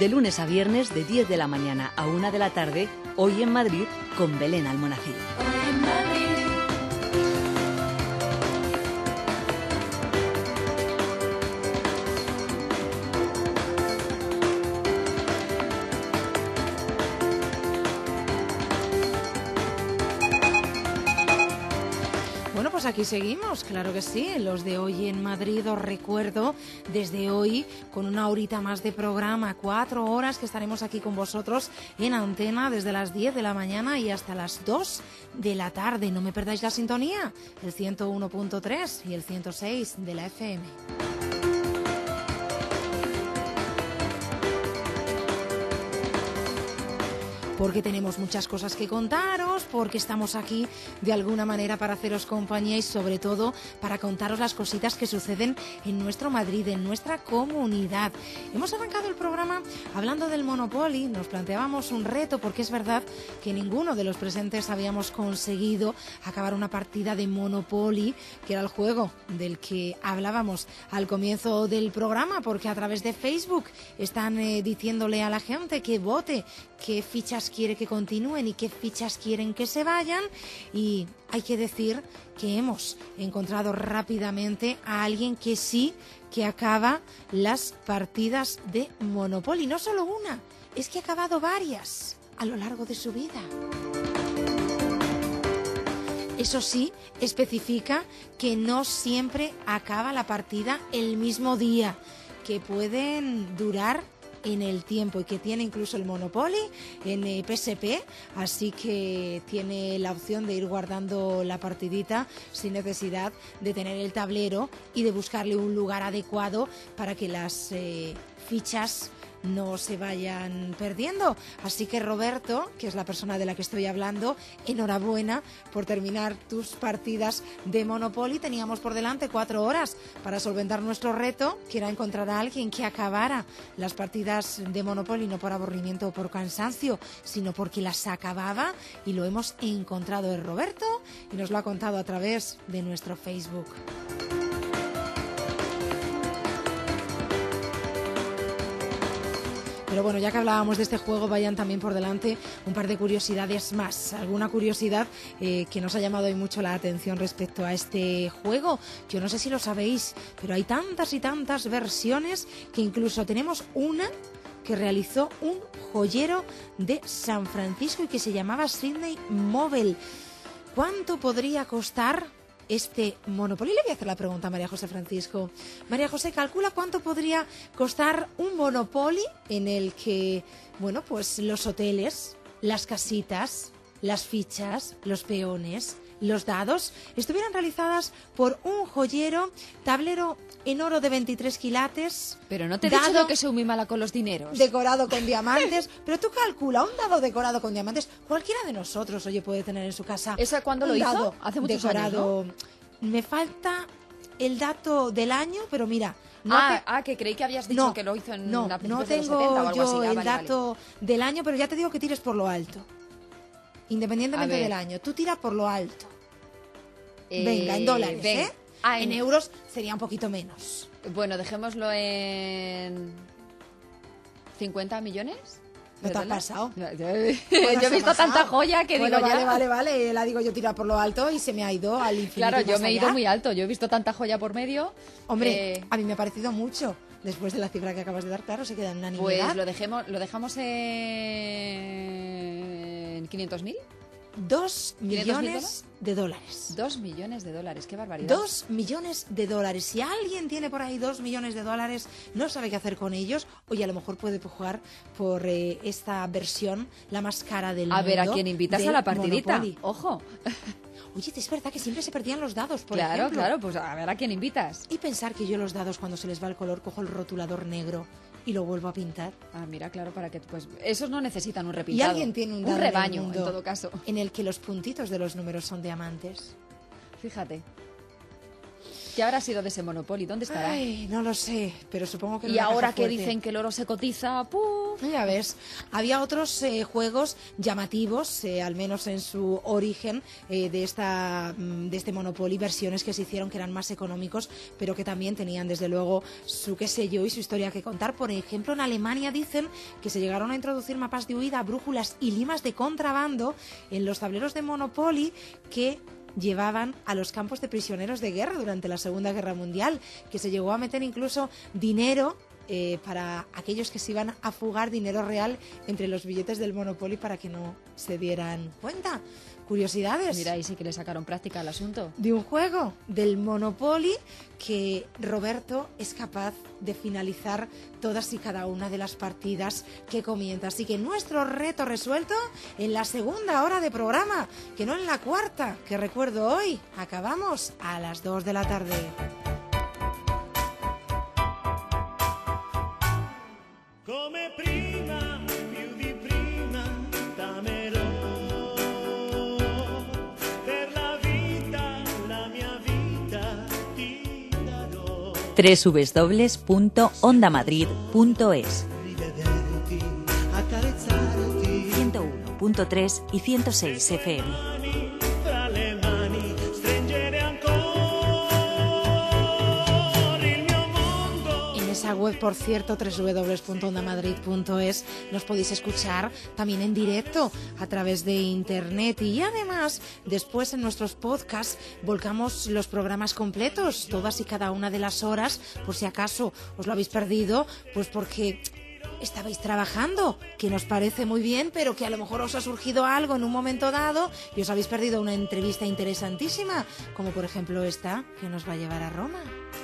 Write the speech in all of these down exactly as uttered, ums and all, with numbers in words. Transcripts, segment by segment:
De lunes a viernes, de diez de la mañana a una de la tarde, Hoy en Madrid, con Belén Almonacid. Hoy en Madrid. Bueno, pues aquí seguimos, claro que sí, los de Hoy en Madrid. Os recuerdo desde hoy con una horita más de programa, cuatro horas que estaremos aquí con vosotros en antena desde las diez de la mañana y hasta las dos de la tarde. No me perdáis la sintonía, el ciento uno punto tres y el ciento seis de la F M. Porque tenemos muchas cosas que contaros, porque estamos aquí de alguna manera para haceros compañía y sobre todo para contaros las cositas que suceden en nuestro Madrid, en nuestra comunidad. Hemos arrancado el programa hablando del Monopoly, nos planteábamos un reto porque es verdad que ninguno de los presentes habíamos conseguido acabar una partida de Monopoly, que era el juego del que hablábamos al comienzo del programa, porque a través de Facebook están eh, diciéndole a la gente que vote qué fichas quiere que continúen y qué fichas quieren que se vayan, y hay que decir que hemos encontrado rápidamente a alguien que sí que acaba las partidas de Monopoly. No solo una, es que ha acabado varias a lo largo de su vida. Eso sí, especifica que no siempre acaba la partida el mismo día, que pueden durar en el tiempo y que tiene incluso el Monopoly en eh, P S P, así que tiene la opción de ir guardando la partidita sin necesidad de tener el tablero y de buscarle un lugar adecuado para que las eh, fichas no se vayan perdiendo. Así que Roberto, que es la persona de la que estoy hablando, enhorabuena por terminar tus partidas de Monopoly. Teníamos por delante cuatro horas para solventar nuestro reto, que era encontrar a alguien que acabara las partidas de Monopoly, no por aburrimiento o por cansancio, sino porque las acababa, y lo hemos encontrado en Roberto y nos lo ha contado a través de nuestro Facebook. Pero bueno, ya que hablábamos de este juego, vayan también por delante un par de curiosidades más. Alguna curiosidad eh, que nos ha llamado hoy mucho la atención respecto a este juego. Yo no sé si lo sabéis, pero hay tantas y tantas versiones que incluso tenemos una que realizó un joyero de San Francisco y que se llamaba Sydney Mobile. ¿Cuánto podría costar este Monopoly? Le voy a hacer la pregunta a María José Francisco. María José, calcula cuánto podría costar un Monopoly en el que, bueno, pues los hoteles, las casitas, las fichas, los peones, los dados estuvieran realizadas por un joyero, tablero en oro de veintitrés quilates. Pero no te he dicho yo que soy muy mala con los dineros. Decorado con diamantes. Pero tú calcula, un dado decorado con diamantes, cualquiera de nosotros, oye, puede tener en su casa. ¿Esa cuándo lo hizo? Hace muchos decorado. años, ¿no? Me falta el dato del año, pero mira. No ah, te... ah, que creí que habías dicho no, que lo hizo en no, la no tengo de los setenta o algo yo así. Ah, el vale, dato vale. del año, pero ya te digo que tires por lo alto. Independientemente del año, tú tira por lo alto. Eh, Venga, en dólares, ven. ¿eh? Ah, en... en euros sería un poquito menos. Bueno, dejémoslo en cincuenta millones. ¿No te has pasado? Yo, yo, bueno, yo he visto tanta joya que bueno, digo vale, ya... vale, vale, la digo yo tirar por lo alto y se me ha ido al infinito. Claro, yo me he allá. ido muy alto, yo he visto tanta joya por medio. Hombre, eh... a mí me ha parecido mucho. Después de la cifra que acabas de dar, claro, se queda en una nimiedad. Pues lo, dejemos, lo dejamos en quinientos mil. Dos millones de dólares. Dos millones de dólares, qué barbaridad. Dos millones de dólares. Si alguien tiene por ahí dos millones de dólares, no sabe qué hacer con ellos, oye, a lo mejor puede jugar por eh, esta versión, la más cara del a mundo. A ver, ¿a quién invitas a la partidita? Monopoly. Ojo. Oye, es verdad que siempre se perdían los dados, por claro, ejemplo. Claro, claro, pues a ver a quién invitas. Y pensar que yo los dados, cuando se les va el color, cojo el rotulador negro y lo vuelvo a pintar. Ah, mira, claro, para que pues esos no necesitan un repintado. Y alguien tiene un, un rebaño, en, en todo caso, en el que los puntitos de los números son diamantes. Fíjate. ¿Qué habrá sido de ese Monopoly? ¿Dónde estará? Ay, no lo sé, pero supongo que en Y una ahora caja que fuerte. dicen que el oro se cotiza, ¡puf! Ya ves, había otros eh, juegos llamativos, eh, al menos en su origen, eh, de esta de este Monopoly, versiones que se hicieron que eran más económicos, pero que también tenían desde luego su qué sé yo y su historia que contar. Por ejemplo, en Alemania dicen que se llegaron a introducir mapas de huida, brújulas y limas de contrabando en los tableros de Monopoly que llevaban a los campos de prisioneros de guerra durante la Segunda Guerra Mundial, que se llegó a meter incluso dinero Eh, para aquellos que se iban a fugar, dinero real entre los billetes del Monopoly para que no se dieran cuenta. Curiosidades. Mira, ahí sí que le sacaron práctica al asunto. De un juego, del Monopoly, que Roberto es capaz de finalizar todas y cada una de las partidas que comienza. Así que nuestro reto resuelto en la segunda hora de programa, que no en la cuarta, que recuerdo hoy, acabamos a las dos de la tarde. Come prima, più di prima, t'amerò. Per la vita, la mia vita ti darò. doble u doble u doble u punto onda madrid punto es Rivederti, accarezzarti. ciento uno punto tres y ciento seis F M. Mani fra le mani, stringere ancora il mio mondo. En esa web, por cierto, doble u doble u doble u punto onda madrid punto es, nos podéis escuchar también en directo a través de internet y además después en nuestros podcasts volcamos los programas completos, todas y cada una de las horas, por si acaso os lo habéis perdido, pues porque estabais trabajando, que nos parece muy bien, pero que a lo mejor os ha surgido algo en un momento dado y os habéis perdido una entrevista interesantísima, como por ejemplo esta que nos va a llevar a Roma.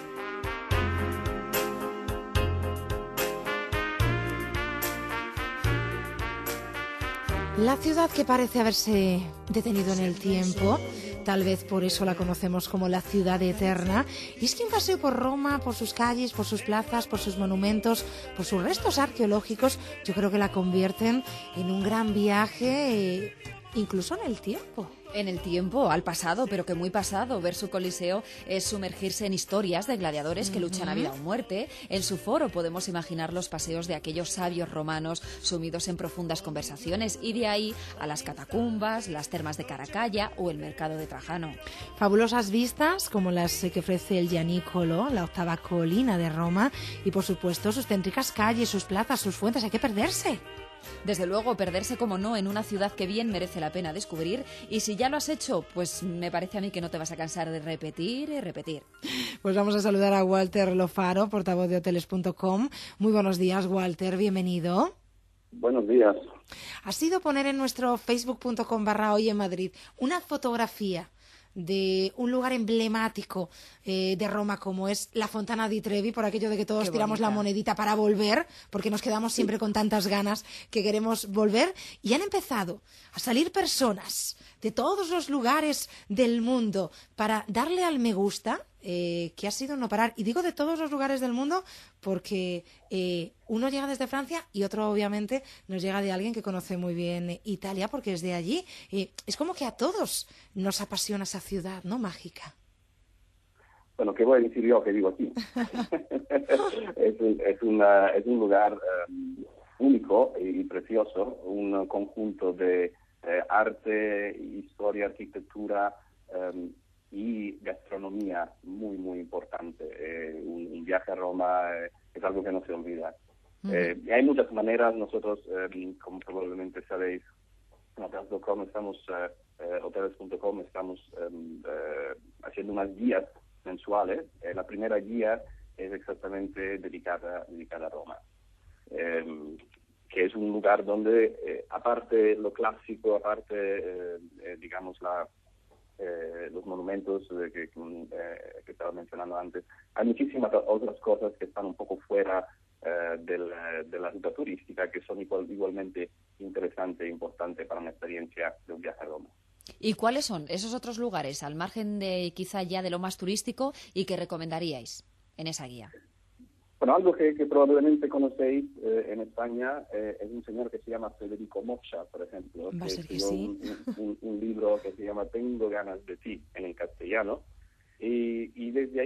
La ciudad que parece haberse detenido en el tiempo, tal vez por eso la conocemos como la ciudad eterna, y es que un paseo por Roma, por sus calles, por sus plazas, por sus monumentos, por sus restos arqueológicos, yo creo que la convierten en un gran viaje, eh, incluso en el tiempo. En el tiempo, al pasado, pero que muy pasado. Ver su coliseo es sumergirse en historias de gladiadores que luchan a vida o muerte. En su foro podemos imaginar los paseos de aquellos sabios romanos sumidos en profundas conversaciones y de ahí a las catacumbas, las termas de Caracalla o el mercado de Trajano. Fabulosas vistas como las que ofrece el Gianicolo, la octava colina de Roma, y por supuesto sus céntricas calles, sus plazas, sus fuentes. Hay que perderse. Desde luego, perderse como no en una ciudad que bien merece la pena descubrir, y si ya lo has hecho, pues me parece a mí que no te vas a cansar de repetir y repetir. Pues vamos a saludar a Walter Lofaro, portavoz de hoteles punto com. Muy buenos días, Walter, bienvenido. Buenos días. Ha sido poner en nuestro facebook punto com barra hoy en Madrid una fotografía de un lugar emblemático eh, de Roma como es la Fontana di Trevi, por aquello de que todos Qué tiramos bonita. la monedita para volver, porque nos quedamos siempre con tantas ganas que queremos volver, y han empezado a salir personas de todos los lugares del mundo para darle al me gusta, eh, que ha sido no parar. Y digo de todos los lugares del mundo porque eh, uno llega desde Francia y otro obviamente nos llega de alguien que conoce muy bien Italia porque es de allí. Eh, es como que a todos nos apasiona esa ciudad, ¿no? Mágica. Bueno, ¿qué voy a decir yo que vivo aquí? es, un, es, una, es un lugar um, único y precioso, un conjunto de eh, arte, historia, arquitectura um, y gastronomía muy, muy importante. Eh, un, un viaje a Roma eh, es algo que no se olvida. Uh-huh. Eh, y hay muchas maneras. Nosotros, eh, como probablemente sabéis, en hoteles punto com estamos, eh, eh, hoteles punto com estamos eh, eh, haciendo unas guías mensuales. Eh, la primera guía es exactamente dedicada, dedicada a Roma, eh, que es un lugar donde, eh, aparte lo clásico, aparte, eh, eh, digamos, la, eh, los monumentos eh, que, eh, que estaba mencionando antes, hay muchísimas otras cosas que están un poco fuera eh, del, de la ruta turística, que son igual, igualmente interesantes e importantes para una experiencia de un viaje a Roma. ¿Y cuáles son esos otros lugares, al margen de quizá ya de lo más turístico, y que recomendaríais en esa guía? Bueno, algo que, que probablemente conocéis eh, en España eh, es un señor que se llama Federico Mocha, por ejemplo, Va a que ser que escribió sí. un, un, un libro que se llama Tengo ganas de ti, en el castellano, y, y desde ahí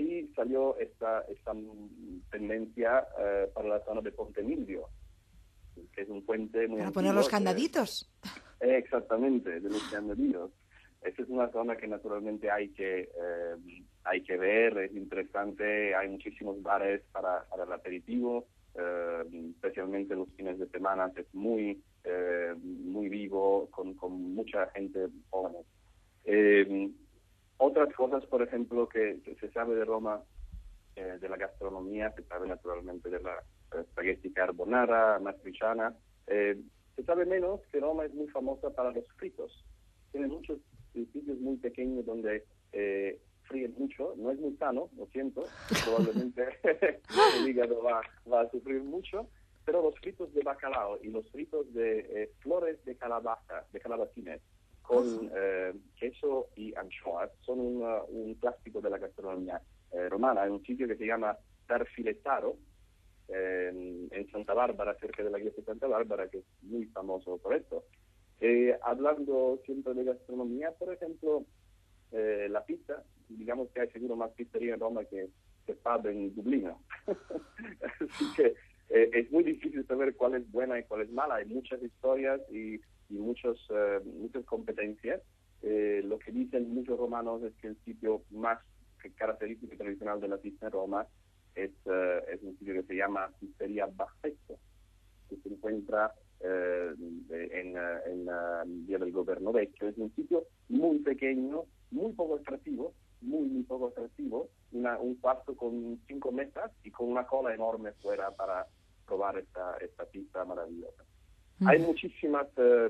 salió esta, esta tendencia eh, para la zona de Ponte Milvio, que es un puente muy Para antiguo, poner los que- candaditos. eh, exactamente, de los candadillos. Esta es una zona que naturalmente hay que eh, hay que ver, es interesante, hay muchísimos bares para, para el aperitivo, eh, especialmente los fines de semana, es muy eh, muy vivo, con, con mucha gente joven. Eh, otras cosas, por ejemplo, que, que se sabe de Roma, eh, de la gastronomía, se sabe naturalmente de la eh, spaghetti carbonara, matriciana. Eh, se sabe menos que Roma es muy famosa para los fritos. Tiene muchos sitios muy pequeños donde eh, fríen mucho. No es muy sano, lo siento. Probablemente el hígado va, va a sufrir mucho. Pero los fritos de bacalao y los fritos de eh, flores de calabaza, de calabacines, con eh, queso y anchoas, son una- un clásico de la gastronomía eh, romana. Hay un sitio que se llama Tarfiletaro, eh, en, en Santa Bárbara, cerca de la iglesia de Santa Bárbara, que es muy famoso por esto. Eh, hablando siempre de gastronomía, por ejemplo, eh, la pizza, digamos que hay seguro más pizzería en Roma que, que pub en Dublino. Así que eh, es muy difícil saber cuál es buena y cuál es mala. Hay muchas historias y, y muchos, eh, muchas competencias. Eh, lo que dicen muchos romanos es que el sitio más característico y tradicional de la pizza en Roma es, eh, es un sitio que se llama Pizzeria Baffetto, que se encuentra eh, en, eh, en la vía del Governo Vecchio. Es un sitio muy pequeño, muy poco atractivo, muy, muy poco atractivo, una, un cuarto con cinco mesas y con una cola enorme fuera para probar esta, esta pizza maravillosa. Mm. Hay muchísimas, eh,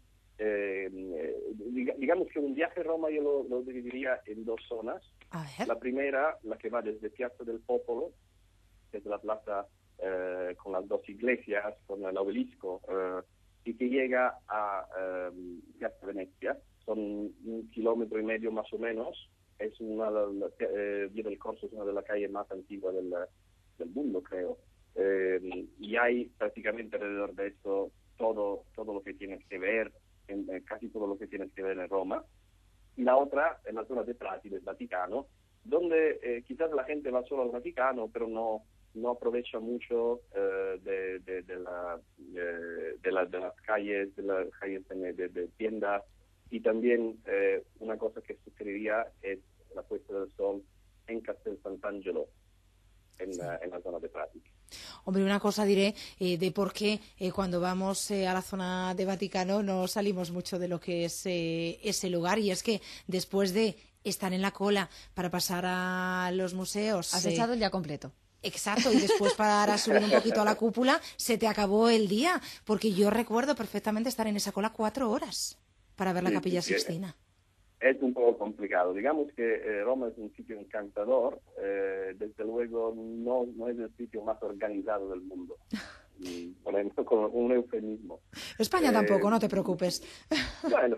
eh, diga, digamos que un viaje a Roma yo lo, lo dividiría en dos zonas. A ver. La primera, la que va desde Piazza del Popolo, que es la plaza eh, con las dos iglesias, con el obelisco, eh, y que llega a eh, Piazza Venezia. Son un kilómetro y medio más o menos. Es una de las, eh, Via del Corso es una de las calles más antiguas del, del mundo, creo. Eh, y hay prácticamente alrededor de esto todo, todo lo que tienes que ver, en, eh, casi todo lo que tienes que ver en Roma. Y la otra, en la zona de Prati, del Vaticano, donde eh, quizás la gente va solo al Vaticano, pero no no aprovecha mucho eh, de, de, de, la, de, de, la, de las calles, de las calles de, de, de tiendas. Y también eh, una cosa que sugeriría es la puesta del sol en Castel Sant'Angelo, en, sí. la, en la zona de Prati. Hombre, una cosa diré eh, de por qué eh, cuando vamos eh, a la zona de Vaticano no salimos mucho de lo que es eh, ese lugar, y es que después de estar en la cola para pasar a los museos... Has eh, echado el día completo. Exacto, y después para subir un poquito a la cúpula se te acabó el día, porque yo recuerdo perfectamente estar en esa cola cuatro horas para ver la sí, Capilla sí, Sixtina. Es un poco complicado. Digamos que eh, Roma es un sitio encantador, eh, desde luego no, no es el sitio más organizado del mundo, y, por ejemplo, con un eufemismo. España eh, tampoco, no te preocupes. Bueno,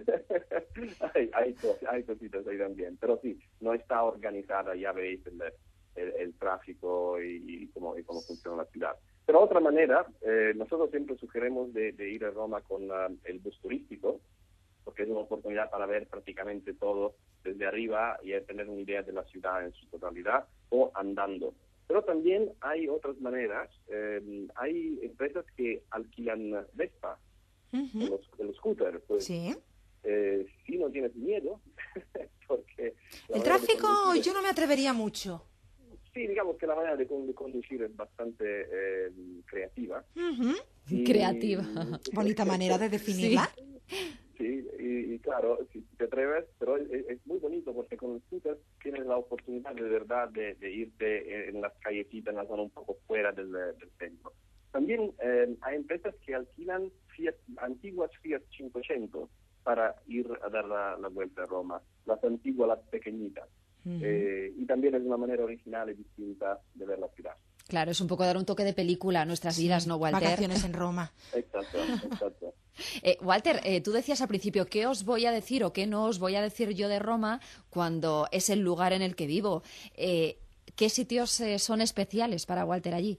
hay, hay, hay cositas ahí también, pero sí, no está organizada, ya veis el, el, el tráfico y, y, cómo, y cómo funciona la ciudad. Pero otra manera, eh, nosotros siempre sugerimos de, de ir a Roma con uh, el bus turístico, porque es una oportunidad para ver prácticamente todo desde arriba y tener una idea de la ciudad en su totalidad, o andando. Pero también hay otras maneras. Eh, hay empresas que alquilan Vespa, uh-huh. los, los scooters. Pues, sí. Eh, si no tienes miedo, porque... El tráfico conducir... yo no me atrevería mucho. Sí, digamos que la manera de, de conducir es bastante eh, creativa. Uh-huh. Y... Creativa. Bonita manera de definirla. Sí. Sí, y, y claro, si te atreves, pero es, es muy bonito porque con el scooter tienes la oportunidad de verdad de, de irte en las callecitas, en la zona un poco fuera del, del centro. También eh, hay empresas que alquilan Fiat, antiguas Fiat quinientos para ir a dar la, la vuelta a Roma, las antiguas, las pequeñitas. Uh-huh. eh, y también es una manera original y distinta de ver la ciudad. Claro, es un poco dar un toque de película a nuestras sí, vidas, ¿no, Walter? Vacaciones en Roma. Exacto, exacto. Eh, Walter, eh, tú decías al principio, ¿qué os voy a decir o qué no os voy a decir yo de Roma cuando es el lugar en el que vivo? Eh, ¿Qué sitios eh, son especiales para Walter allí?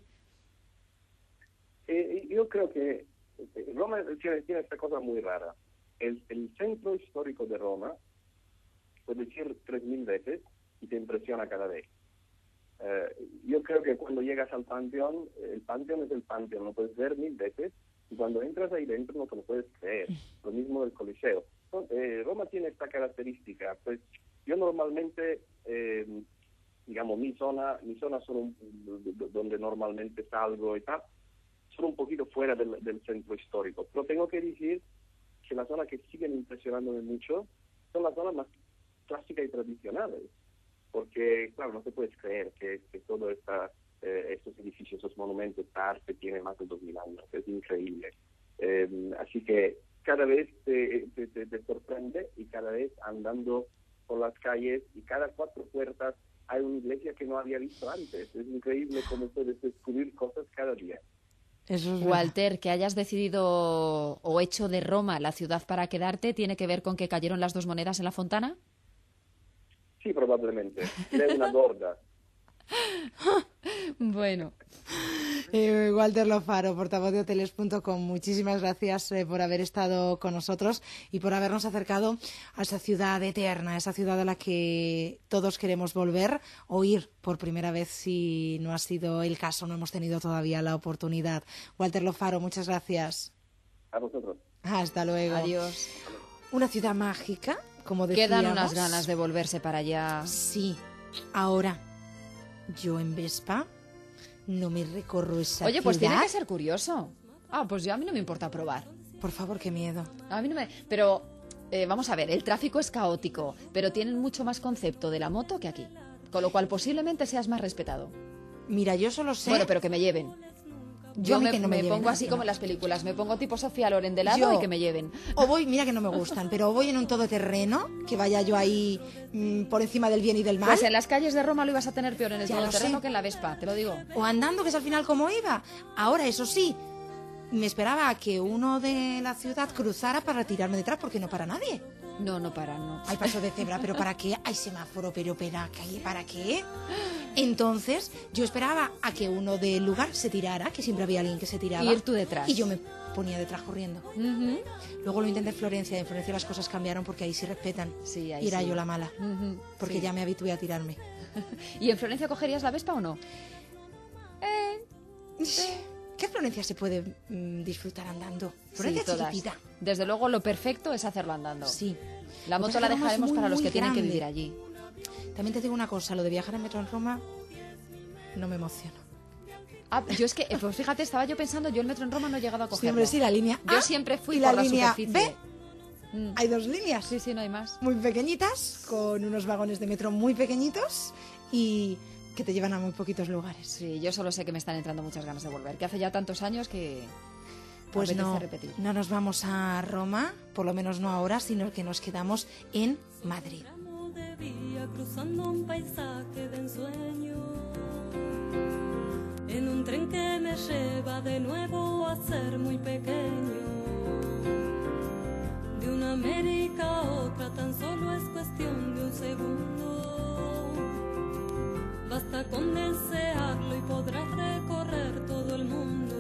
Eh, yo creo que Roma tiene, tiene esta cosa muy rara. El, el centro histórico de Roma, puedes ir tres mil veces y te impresiona cada vez. Eh, yo creo que cuando llegas al Panteón, el Panteón es el Panteón, lo puedes ver mil veces, y cuando entras ahí dentro no te lo puedes creer. Lo mismo del Coliseo. No, eh, Roma tiene esta característica, pues yo normalmente, eh, digamos, mi zona, mi zona son un, donde normalmente salgo y tal, son un poquito fuera del, del centro histórico, pero tengo que decir que las zonas que siguen impresionándome mucho son las zonas más clásicas y tradicionales, porque, claro, no te puedes creer que, que todo esta, eh, estos edificios, esos monumentos, esta arte tiene más de dos mil años, es increíble. Eh, así que cada vez te, te, te, te sorprende, y cada vez andando por las calles y cada cuatro puertas hay una iglesia que no había visto antes. Es increíble cómo puedes descubrir cosas cada día. Eso es Walter, que hayas decidido o hecho de Roma la ciudad para quedarte, ¿tiene que ver con que cayeron las dos monedas en la fontana? Sí, probablemente. Era una gorda. Bueno. Eh, Walter Lofaro, portavoz de hoteles punto com, muchísimas gracias eh, por haber estado con nosotros y por habernos acercado a esa ciudad eterna, esa ciudad a la que todos queremos volver o ir por primera vez, si no ha sido el caso, no hemos tenido todavía la oportunidad. Walter Lofaro, muchas gracias. A vosotros. Hasta luego. Adiós. Una ciudad mágica, como decíamos. Quedan unas ganas de volverse para allá. Sí, ahora, yo en Vespa no me recorro esa Oye, pues ciudad. tiene que ser curioso. Ah, pues yo a mí no me importa probar. Por favor, qué miedo. A mí no me... Pero, eh, vamos a ver, el tráfico es caótico, pero tienen mucho más concepto de la moto que aquí. Con lo cual posiblemente seas más respetado. Mira, yo solo sé... Bueno, pero que me lleven. Yo Yo a mí me, que no me me lleven, pongo así no. como en las películas. Me pongo tipo Sofía Loren de lado Yo- y que me lleven. O voy, mira que no me gustan, pero o voy en un todoterreno, que vaya yo ahí mm, por encima del bien y del mal, Pues en las calles de Roma lo ibas a tener peor en el Ya lo todoterreno sé. que en la Vespa, te lo digo. o andando, que es al final como iba. Ahora, eso sí, me esperaba a que uno de la ciudad cruzara para tirarme detrás, porque no para nadie. No, no paran, no. Hay paso de cebra, pero ¿para qué? Hay semáforo, pero ¿para qué? ¿Para qué? Entonces, yo esperaba a que uno del lugar se tirara, que siempre había alguien que se tiraba. Ir tú detrás. Y yo me ponía detrás corriendo. Ujú. Luego lo intenté en Florencia, y en Florencia las cosas cambiaron porque ahí sí respetan. Sí, ahí y era sí. yo la mala, Ujú, porque sí. ya me habitué a tirarme. ¿Y en Florencia cogerías la Vespa o no? ¿Qué Florencia se puede mm, disfrutar andando? Sí, Florencia es todas. chiquitita. Desde luego lo perfecto es hacerlo andando. Sí. La Lo que moto pasa la es que Roma es dejaremos muy, para los muy que tienen que grande. vivir allí. También te digo una cosa, lo de viajar en metro en Roma no me emociona. Ah, yo es que, eh, pues fíjate, estaba yo pensando, yo el metro en Roma no he llegado a cogerlo. Siempre sí, la línea A Yo siempre fui y la por la línea superficie. B. Mm. Hay dos líneas. Sí, sí, no hay más. Muy pequeñitas, con unos vagones de metro muy pequeñitos y que te llevan a muy poquitos lugares. Sí, yo solo sé que me están entrando muchas ganas de volver, que hace ya tantos años que Pues me apetece no, repetir. no nos vamos a Roma, por lo menos no ahora, sino que nos quedamos en Madrid. De vía cruzando un paisaje de ensueño, en un tren que me lleva de nuevo a ser muy pequeño. De una América a otra tan solo es cuestión de un segundo. Basta con desearlo y podrás recorrer todo el mundo.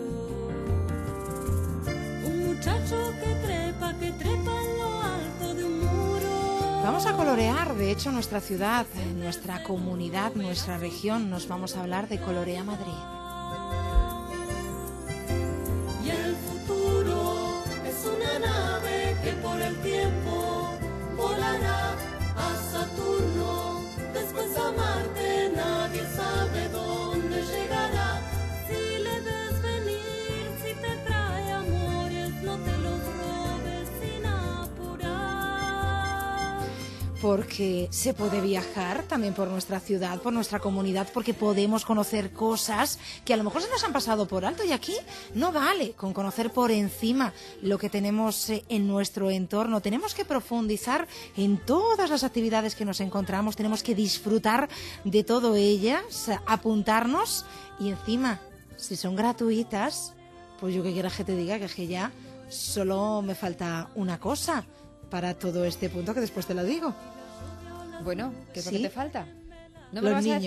Un muchacho que trepa, que trepa en lo alto de un muro. Vamos a colorear, de hecho, nuestra ciudad, nuestra comunidad, nuestra región. Nos vamos a hablar de Colorea Madrid. Y el futuro es una nave que por el tiempo volará a Saturno, después a Marte, nadie sabe dónde llegará. Si le ves venir, si te trae amores, no te los robes sin apurar. Porque se puede viajar también por nuestra ciudad, por nuestra comunidad, porque podemos conocer cosas que a lo mejor se nos han pasado por alto, y aquí no vale con conocer por encima lo que tenemos eh, en nuestro entorno. Tenemos que profundizar en todas las actividades que nos encontramos, tenemos que disfrutar de todo ellas, apuntarnos, y encima, si son gratuitas, pues yo que quieras que te diga, que es que ya solo me falta una cosa para todo este punto, que después te lo digo. Bueno, ¿qué es lo ¿Sí? que te falta? ¿No Los me lo vas a niños. decir?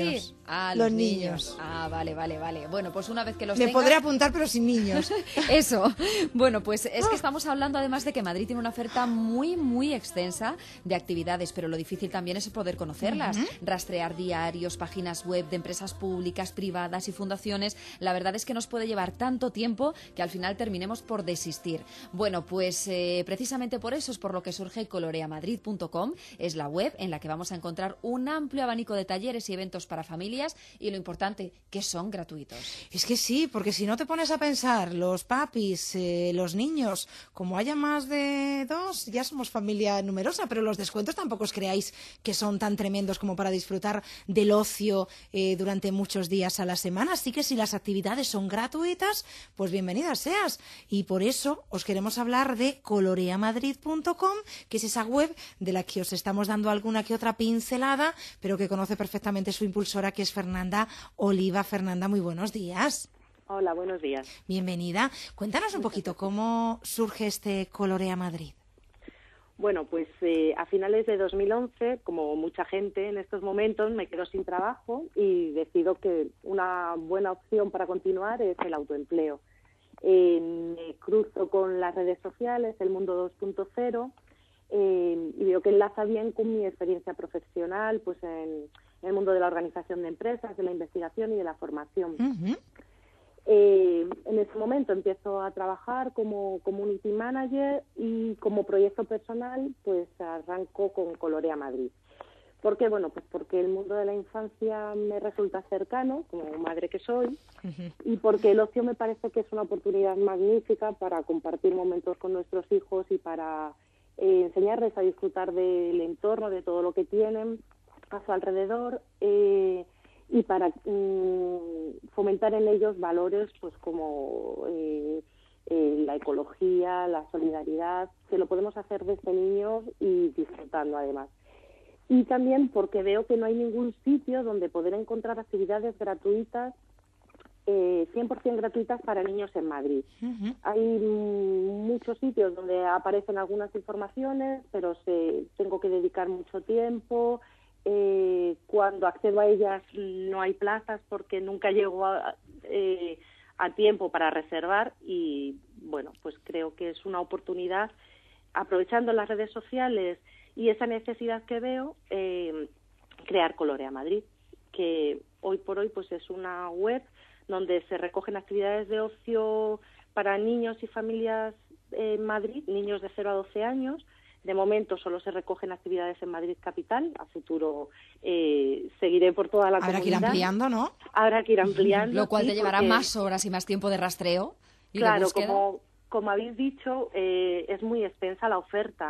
Ah, los los niños. niños. Ah, vale, vale, vale. Bueno, pues una vez que los Me tenga... podré apuntar, pero sin niños. Eso. Bueno, pues es que estamos hablando además de que Madrid tiene una oferta muy, muy extensa de actividades, pero lo difícil también es poder conocerlas. Uh-huh. Rastrear diarios, páginas web de empresas públicas, privadas y fundaciones. La verdad es que nos puede llevar tanto tiempo que al final terminemos por desistir. Bueno, pues eh, precisamente por eso es por lo que surge colorea madrid punto com. Es la web en la que vamos a encontrar un amplio abanico de talleres y eventos para familias y lo importante, que son gratuitos. Es que sí, porque si no te pones a pensar, los papis, eh, los niños, como haya más de dos, ya somos familia numerosa, pero los descuentos tampoco os creáis que son tan tremendos como para disfrutar del ocio eh, durante muchos días a la semana. Así que si las actividades son gratuitas, pues bienvenidas seas. Y por eso os queremos hablar de colorea madrid punto com, que es esa web de la que os estamos dando alguna que otra pincelada, pero que conoce perfectamente su impulsora, que es Fernanda Oliva. Fernanda, muy buenos días. Hola, buenos días. Bienvenida. Cuéntanos un poquito cómo surge este Colorea Madrid. Bueno, pues eh, a finales de dos mil once, como mucha gente en estos momentos, me quedo sin trabajo y decido que una buena opción para continuar es el autoempleo. Eh, me cruzo con las redes sociales, el mundo dos punto cero, eh, y veo que enlaza bien con mi experiencia profesional, pues en en el mundo de la organización de empresas, de la investigación y de la formación. Uh-huh. Eh, en ese momento empiezo a trabajar como community manager y como proyecto personal pues arranco con Colorea Madrid. ¿Por qué? Bueno, pues porque el mundo de la infancia me resulta cercano, como madre que soy, uh-huh. y porque el ocio me parece que es una oportunidad magnífica para compartir momentos con nuestros hijos y para eh, enseñarles a disfrutar del entorno, de todo lo que tienen a su alrededor, eh, y para mm, fomentar en ellos valores pues como eh, eh, la ecología, la solidaridad, que lo podemos hacer desde niños y disfrutando además. Y también porque veo que no hay ningún sitio donde poder encontrar actividades gratuitas, eh, cien por ciento gratuitas para niños en Madrid. Uh-huh. Hay mm, muchos sitios donde aparecen algunas informaciones, pero se, tengo que dedicar mucho tiempo. Eh, cuando accedo a ellas no hay plazas porque nunca llego a, eh, a tiempo para reservar y bueno, pues creo que es una oportunidad, aprovechando las redes sociales y esa necesidad que veo, eh, crear Colorea Madrid, que hoy por hoy pues es una web donde se recogen actividades de ocio para niños y familias en Madrid, niños de cero a doce años. De momento solo se recogen actividades en Madrid capital. A futuro eh, seguiré por toda la Habrá comunidad. Habrá que ir ampliando, ¿no? Habrá que ir ampliando. Lo cual sí, te llevará porque, más horas y más tiempo de rastreo y claro, de búsqueda. como, como habéis dicho, eh, es muy extensa la oferta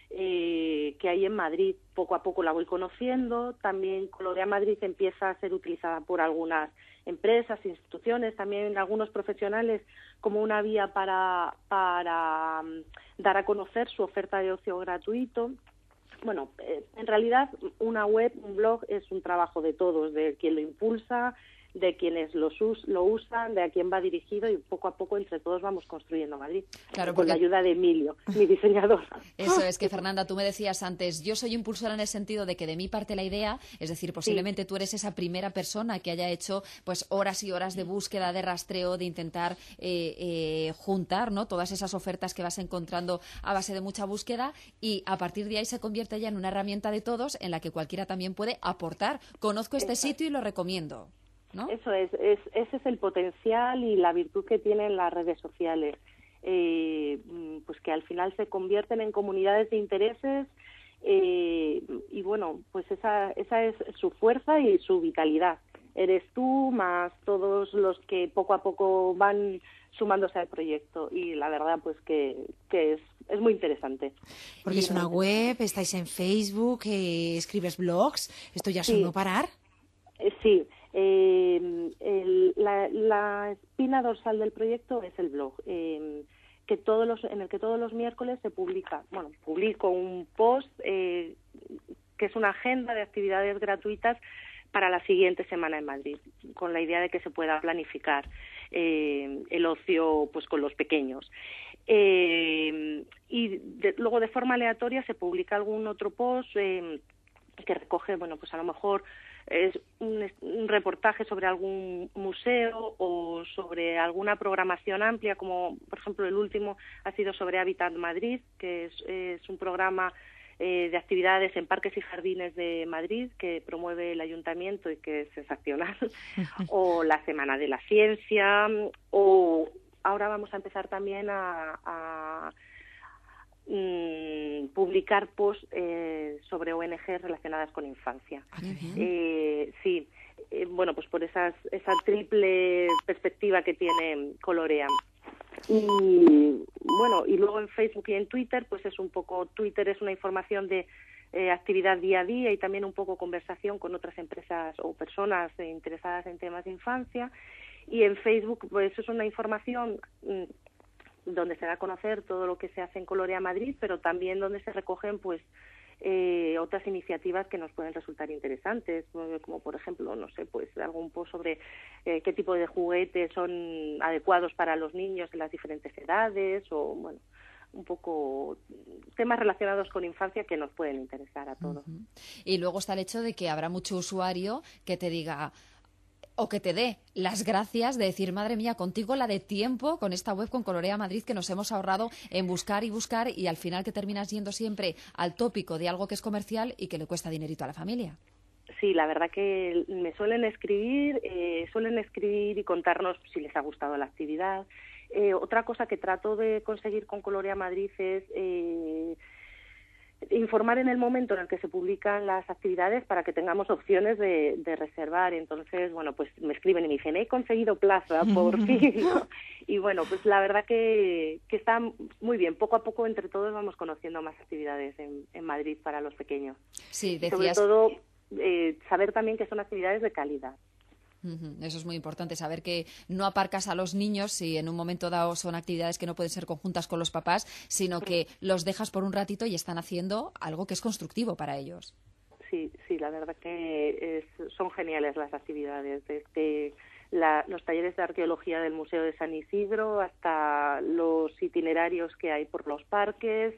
eh, que hay en Madrid. Poco a poco la voy conociendo. También Colorea Madrid empieza a ser utilizada por algunas empresas, instituciones, también algunos profesionales, como una vía para, para um, dar a conocer su oferta de ocio gratuito. Bueno, eh, en realidad una web, un blog, es un trabajo de todos, de quien lo impulsa, de quienes los us, lo usan, de a quién va dirigido y poco a poco entre todos vamos construyendo Madrid. Claro, con porque... la ayuda de Emilio, mi diseñador. Eso es que, Fernanda, tú me decías antes, yo soy impulsora en el sentido de que de mi parte la idea, es decir, posiblemente sí. tú eres esa primera persona que haya hecho pues horas y horas de búsqueda, de rastreo, de intentar eh, eh, juntar, ¿no?, todas esas ofertas que vas encontrando a base de mucha búsqueda y a partir de ahí se convierte ya en una herramienta de todos en la que cualquiera también puede aportar. Conozco este Exacto. sitio y lo recomiendo. ¿No? Eso es, es, ese es el potencial y la virtud que tienen las redes sociales, eh, pues que al final se convierten en comunidades de intereses eh, y bueno, pues esa, esa es su fuerza y su vitalidad. Eres tú más todos los que poco a poco van sumándose al proyecto y la verdad pues que, que es, es muy interesante. Porque y es una web, estáis en Facebook, eh, escribes blogs, ¿esto ya sí. es no parar? Eh, sí. Eh, el, la, la espina dorsal del proyecto es el blog, eh, que todos los, en el que todos los miércoles se publica, bueno, publico un post eh, que es una agenda de actividades gratuitas para la siguiente semana en Madrid, con la idea de que se pueda planificar eh, el ocio pues con los pequeños. Eh, y de, luego de forma aleatoria se publica algún otro post eh, que recoge, bueno, pues a lo mejor es un, un reportaje sobre algún museo o sobre alguna programación amplia, como por ejemplo el último ha sido sobre Hábitat Madrid, que es, es un programa eh, de actividades en parques y jardines de Madrid que promueve el ayuntamiento y que es sensacional, o la Semana de la Ciencia, o ahora vamos a empezar también a... a Mm, publicar posts eh, sobre O N G relacionadas con infancia. Ah, qué bien. Eh, sí, eh, bueno, pues por esas, esa triple perspectiva que tiene Colorea. Y bueno, y luego en Facebook y en Twitter, pues es un poco, Twitter es una información de eh, actividad día a día y también un poco conversación con otras empresas o personas eh, interesadas en temas de infancia. Y en Facebook, pues es una información mm, donde se da a conocer todo lo que se hace en Colorea Madrid, pero también donde se recogen pues eh, otras iniciativas que nos pueden resultar interesantes, como por ejemplo, no sé, pues algún post sobre eh, qué tipo de juguetes son adecuados para los niños en las diferentes edades, o bueno, un poco temas relacionados con infancia que nos pueden interesar a todos. Uh-huh. Y luego está el hecho de que habrá mucho usuario que te diga, o que te dé las gracias de decir, madre mía, contigo la de tiempo con esta web, con Colorea Madrid, que nos hemos ahorrado en buscar y buscar, y al final que terminas yendo siempre al tópico de algo que es comercial y que le cuesta dinerito a la familia. Sí, la verdad que me suelen escribir, eh, suelen escribir y contarnos si les ha gustado la actividad. Eh, otra cosa que trato de conseguir con Colorea Madrid es eh, informar en el momento en el que se publican las actividades para que tengamos opciones de, de reservar. Entonces, bueno, pues me escriben y me dicen, he conseguido plaza, por fin, ¿no? Y bueno, pues la verdad que, que está muy bien. Poco a poco, entre todos, vamos conociendo más actividades en, en Madrid para los pequeños. Sí, decías... decías... Y sobre todo, eh, saber también que son actividades de calidad. Eso es muy importante, saber que no aparcas a los niños si en un momento dado son actividades que no pueden ser conjuntas con los papás, sino que los dejas por un ratito y están haciendo algo que es constructivo para ellos. Sí, sí, la verdad que es, son geniales las actividades, desde la, los talleres de arqueología del Museo de San Isidro hasta los itinerarios que hay por los parques,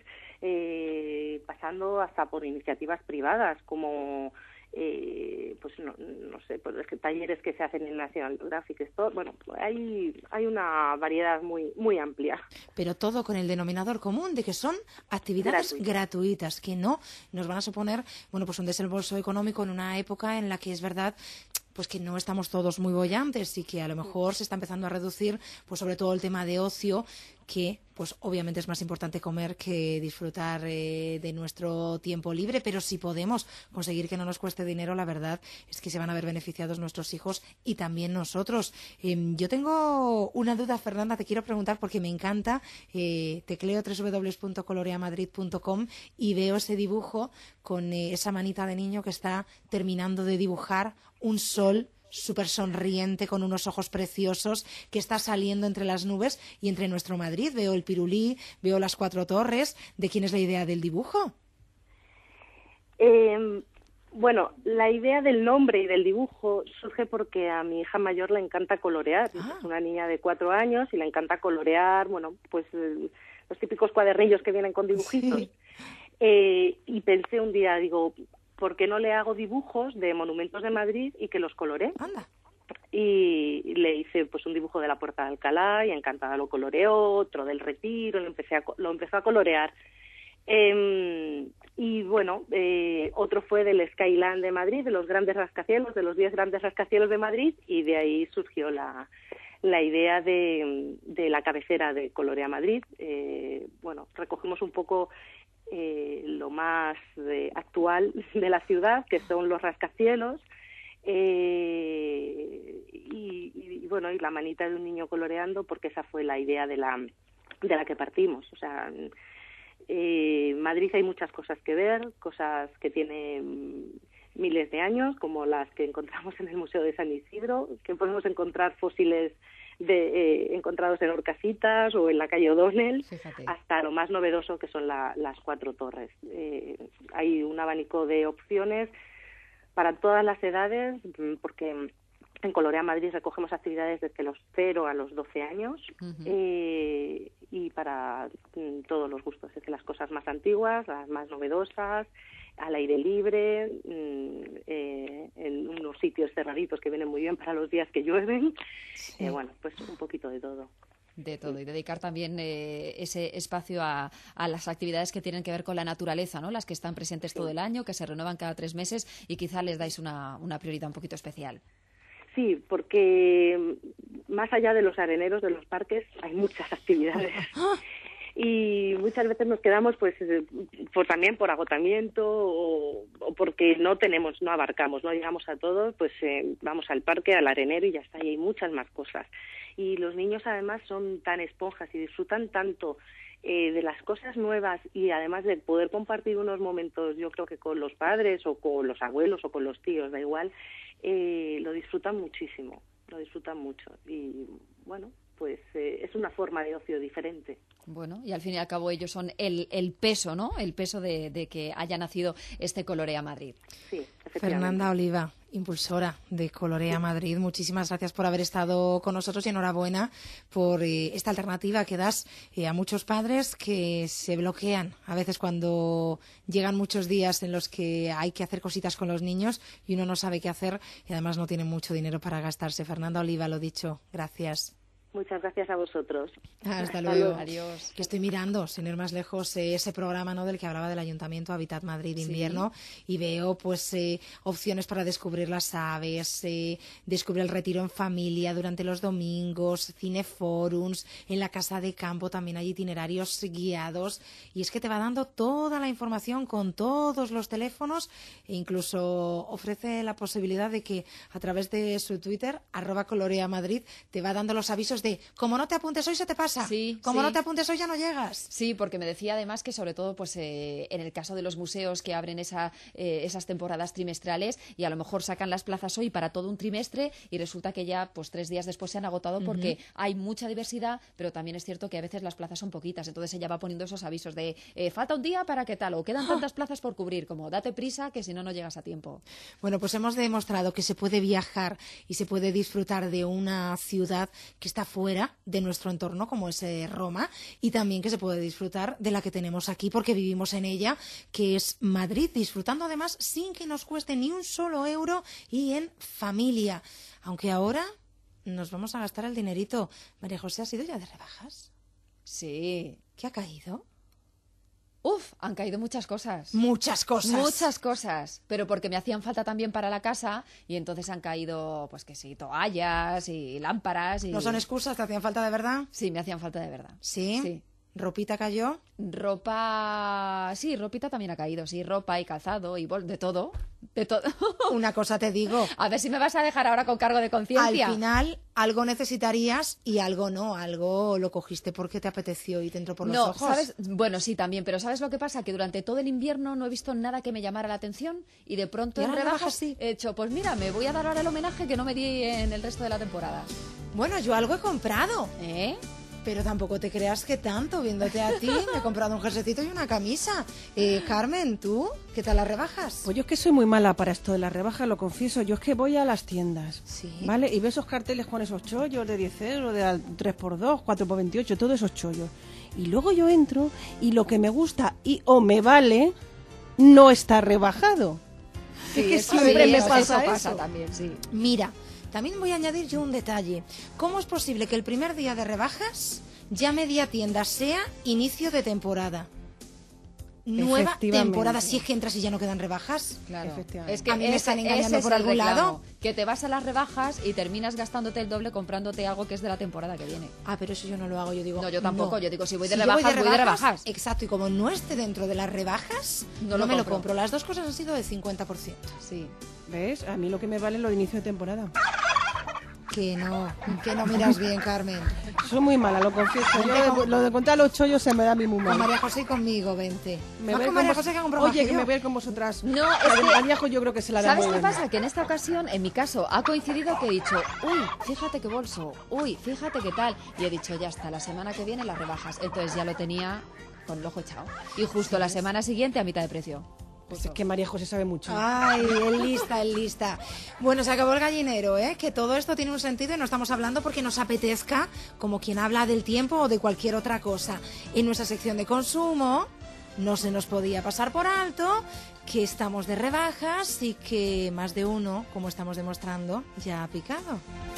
eh, pasando hasta por iniciativas privadas como... Eh, pues no, no sé, pues talleres que se hacen en National Geographic Store. Bueno, hay hay una variedad muy muy amplia. Pero todo con el denominador común de que son actividades gratuitas, gratuitas que no nos van a suponer, bueno, pues un desembolso económico en una época en la que es verdad pues que no estamos todos muy bollantes y que a lo mejor se está empezando a reducir, pues sobre todo el tema de ocio, que pues obviamente es más importante comer que disfrutar eh, de nuestro tiempo libre, pero si podemos conseguir que no nos cueste dinero, la verdad es que se van a ver beneficiados nuestros hijos y también nosotros. Eh, yo tengo una duda, Fernanda, te quiero preguntar porque me encanta, eh, tecleo doble u doble u doble u punto coloreamadrid punto com y veo ese dibujo con eh, esa manita de niño que está terminando de dibujar un sol súper sonriente, con unos ojos preciosos, que está saliendo entre las nubes y entre nuestro Madrid. Veo el Pirulí, veo las cuatro torres. ¿De quién es la idea del dibujo? Eh, bueno, la idea del nombre y del dibujo surge porque a mi hija mayor le encanta colorear. Ah. Es una niña de cuatro años y le encanta colorear, bueno, pues eh, los típicos cuadernillos que vienen con dibujitos. Sí. Eh, y pensé un día, digo... ¿por qué no le hago dibujos de monumentos de Madrid y que los coloree? Anda. Y le hice pues un dibujo de la Puerta de Alcalá y encantada lo coloreó, otro del Retiro, lo, empecé a, lo empezó a colorear. Eh, y bueno, eh, otro fue del Skyline de Madrid, de los grandes rascacielos, de los diez grandes rascacielos de Madrid, y de ahí surgió la, la idea de, de la cabecera de Colorea Madrid. Eh, bueno, recogimos un poco... Eh, lo más eh, actual de la ciudad, que son los rascacielos, eh, y, y bueno, y la manita de un niño coloreando, porque esa fue la idea de la de la que partimos. O sea, eh, en Madrid hay muchas cosas que ver, cosas que tienen miles de años, como las que encontramos en el Museo de San Isidro, que podemos encontrar fósiles de eh, encontrados en Orcasitas o en la calle O'Donnell, Fíjate. Hasta lo más novedoso que son la, las cuatro torres. Eh, hay un abanico de opciones para todas las edades, porque en Colorea Madrid recogemos actividades desde los cero a los doce años, uh-huh. eh, y para mm, todos los gustos, desde las cosas más antiguas, las más novedosas, al aire libre, mmm, eh, en unos sitios cerraditos que vienen muy bien para los días que llueven. Sí. Eh, bueno, pues un poquito de todo. De todo, y dedicar también eh, ese espacio a, a las actividades que tienen que ver con la naturaleza, ¿no? Las que están presentes sí. todo el año, que se renuevan cada tres meses y quizá les dais una, una prioridad un poquito especial. Sí, porque más allá de los areneros, de los parques, hay muchas actividades. Y muchas veces nos quedamos pues por también por agotamiento o, o porque no tenemos, no abarcamos, no llegamos a todo, pues eh, vamos al parque, al arenero y ya está, y hay muchas más cosas. Y los niños además son tan esponjas y disfrutan tanto eh, de las cosas nuevas y además de poder compartir unos momentos, yo creo que con los padres o con los abuelos o con los tíos, da igual, eh, lo disfrutan muchísimo, lo disfrutan mucho y bueno, pues eh, es una forma de ocio diferente. Bueno, y al fin y al cabo ellos son el, el peso, ¿no? El peso de, de que haya nacido este Colorea Madrid. Sí, efectivamente. Fernanda Oliva, impulsora de Colorea Madrid, muchísimas gracias por haber estado con nosotros y enhorabuena por eh, esta alternativa que das eh, a muchos padres que se bloquean a veces cuando llegan muchos días en los que hay que hacer cositas con los niños y uno no sabe qué hacer y además no tiene mucho dinero para gastarse. Fernanda Oliva, lo dicho, gracias. Muchas gracias a vosotros. Hasta, Hasta luego. luego. Adiós. Que estoy mirando, sin ir más lejos, eh, ese programa, ¿no?, del que hablaba del Ayuntamiento, Habitat Madrid Invierno, sí. Y veo pues eh, opciones para descubrir las aves, eh, descubrir el retiro en familia durante los domingos, cineforums, en la casa de campo también hay itinerarios guiados y es que te va dando toda la información con todos los teléfonos e incluso ofrece la posibilidad de que a través de su Twitter, arroba Colorea Madrid, te va dando los avisos de como no te apuntes hoy se te pasa, sí, como sí. no te apuntes hoy ya no llegas. Sí, porque me decía además que sobre todo pues eh, en el caso de los museos que abren esa, eh, esas temporadas trimestrales y a lo mejor sacan las plazas hoy para todo un trimestre y resulta que ya pues tres días después se han agotado porque uh-huh. hay mucha diversidad, pero también es cierto que a veces las plazas son poquitas, entonces ella va poniendo esos avisos de eh, falta un día para qué tal, o quedan tantas plazas por cubrir, como date prisa que si no, no llegas a tiempo. Bueno, pues hemos demostrado que se puede viajar y se puede disfrutar de una ciudad que está fuera de nuestro entorno, como es eh, Roma, y también que se puede disfrutar de la que tenemos aquí, porque vivimos en ella, que es Madrid, disfrutando además sin que nos cueste ni un solo euro y en familia. Aunque ahora nos vamos a gastar el dinerito. María José, ¿has ido ya de rebajas? Sí. ¿Qué ha caído? Uf, han caído muchas cosas. Muchas cosas. Muchas cosas, pero porque me hacían falta también para la casa y entonces han caído, pues que sí, toallas y lámparas. Y... ¿No son excusas? ¿Te hacían falta de verdad? Sí, me hacían falta de verdad. ¿Sí? Sí. ¿Ropita cayó? Ropa... Sí, ropita también ha caído, sí, ropa y calzado y bol... de todo, de todo. Una cosa te digo. A ver si me vas a dejar ahora con cargo de conciencia. Al final, algo necesitarías y algo no, algo lo cogiste porque te apeteció y te entró por los no, ojos. ¿sabes? Bueno, sí, también, pero ¿sabes lo que pasa? Que durante todo el invierno no he visto nada que me llamara la atención y de pronto ¿Y en ahora rebajas sí? he hecho, pues mira, me voy a dar ahora el homenaje que no me di en el resto de la temporada. Bueno, yo algo he comprado. ¿Eh? Pero tampoco te creas que tanto, viéndote a ti, me he comprado un jerseycito y una camisa. Eh, Carmen, ¿tú? ¿Qué tal las rebajas? Pues yo es que soy muy mala para esto de las rebajas, lo confieso. Yo es que voy a las tiendas, ¿sí? ¿Vale? Y veo esos carteles con esos chollos de diez euros, de tres por dos, cuatro por veintiocho, todos esos chollos. Y luego yo entro y lo que me gusta y o me vale no está rebajado. Sí, es que eso siempre sí, me eso, pasa eso. pasa eso. también, sí. Mira, también voy a añadir yo un detalle. ¿Cómo es posible que el primer día de rebajas ya media tienda sea inicio de temporada? Nueva temporada, si es que entras y ya no quedan rebajas. Claro. Efectivamente. Es que a mí me ese, están engañando ese es por el algún reclamo, lado. que te vas a las rebajas y terminas gastándote el doble comprándote algo que es de la temporada que viene. Ah, pero eso yo no lo hago, yo digo... No, yo tampoco, no. yo digo, si voy de Si yo rebajas, voy de rebajas. Exacto, y como no esté dentro de las rebajas, No no, lo me compro. lo compro. Las dos cosas han sido del cincuenta por ciento. Sí. ¿Ves? A mí lo que me vale es lo de inicio de temporada. Que no, que no miras bien, Carmen. Soy muy mala, lo confieso. Yo, lo de contar los chollos se me da a mí muy Con mal. María José y conmigo, vente. Me Vas voy con con María vos- José que ha comprado Oye, más que yo. me voy a ir con vosotras. No, La es de que- Maríajo yo creo que se la da ¿Sabes muy qué bien. pasa? Que en esta ocasión, en mi caso, ha coincidido que he dicho, uy, fíjate qué bolso, uy, fíjate qué tal. Y he dicho, ya está, la semana que viene las rebajas. Entonces ya lo tenía con el ojo echado. Y justo la semana siguiente a mitad de precio. Pues es que María José sabe mucho. Ay, es lista, es lista. Bueno, se acabó el gallinero, ¿eh? Que todo esto tiene un sentido y no estamos hablando porque nos apetezca, como quien habla del tiempo o de cualquier otra cosa. En nuestra sección de consumo, no se nos podía pasar por alto que estamos de rebajas y que más de uno, como estamos demostrando, ya ha picado.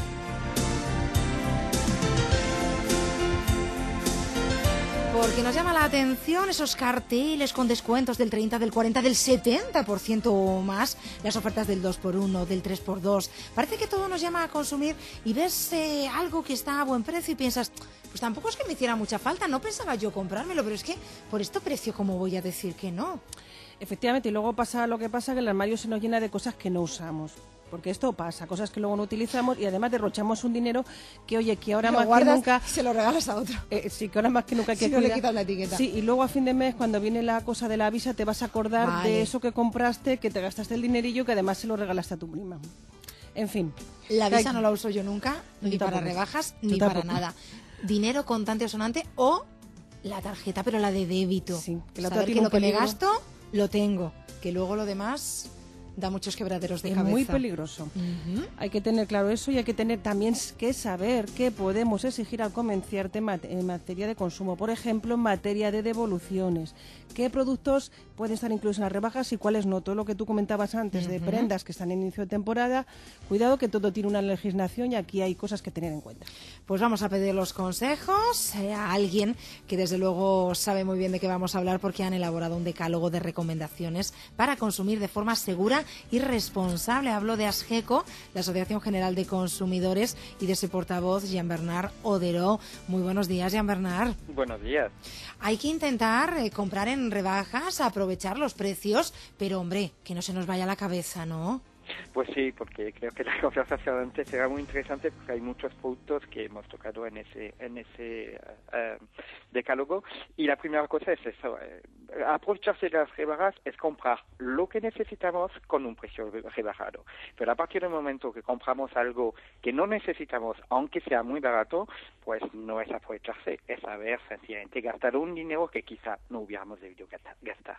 Porque nos llama la atención esos carteles con descuentos del treinta, del cuarenta, del setenta por ciento o más, las ofertas del dos por uno, del tres por dos. Parece que todo nos llama a consumir y ves eh, algo que está a buen precio y piensas, pues tampoco es que me hiciera mucha falta, no pensaba yo comprármelo, pero es que por este precio, ¿cómo voy a decir que no? Efectivamente, y luego pasa lo que pasa, que el armario se nos llena de cosas que no usamos. Porque esto pasa, cosas que luego no utilizamos y además derrochamos un dinero que, oye, que ahora Lo más guardas que nunca... y se lo regalas a otro. Eh, sí, que ahora más que nunca hay que Si no le cuidar. quitas la etiqueta. Sí, y luego a fin de mes, cuando viene la cosa de la visa, te vas a acordar Vale. de eso que compraste, que te gastaste el dinerillo, que además se lo regalaste a tu prima. En fin. La Que visa hay- no la uso yo nunca, Yo ni para tampoco. rebajas, Yo ni para tampoco. nada. Dinero contante o sonante o la tarjeta, pero la de débito. Sí, que la otra Saber tiene que un lo que me peligro. gasto, lo tengo. Que luego lo demás da muchos quebraderos de Es cabeza. muy peligroso. Ujú. Hay que tener claro eso y hay que tener también que saber qué podemos exigir al comerciante mat- en materia de consumo. Por ejemplo, en materia de devoluciones. ¿Qué productos pueden estar incluidos en las rebajas y cuáles no? Todo lo que tú comentabas antes de prendas que están en inicio de temporada. Cuidado que todo tiene una legislación y aquí hay cosas que tener en cuenta. Pues vamos a pedir los consejos eh, a alguien que desde luego sabe muy bien de qué vamos a hablar porque han elaborado un decálogo de recomendaciones para consumir de forma segura y responsable. Hablo de ASGECO, la Asociación General de Consumidores, y de su portavoz, Jean-Bernard Odero. Muy buenos días, Jean-Bernard. Buenos días. Hay que intentar eh, comprar en rebajas, aprovechar los precios, pero hombre, que no se nos vaya la cabeza, ¿no? Pues sí, porque creo que la conversación antes será muy interesante porque hay muchos productos que hemos tocado en ese en ese uh, decálogo y la primera cosa es eso, eh, aprovecharse de las rebajas es comprar lo que necesitamos con un precio rebajado. Pero a partir del momento que compramos algo que no necesitamos, aunque sea muy barato, pues no es aprovecharse, es haber sencillamente gastado un dinero que quizá no hubiéramos debido gastar.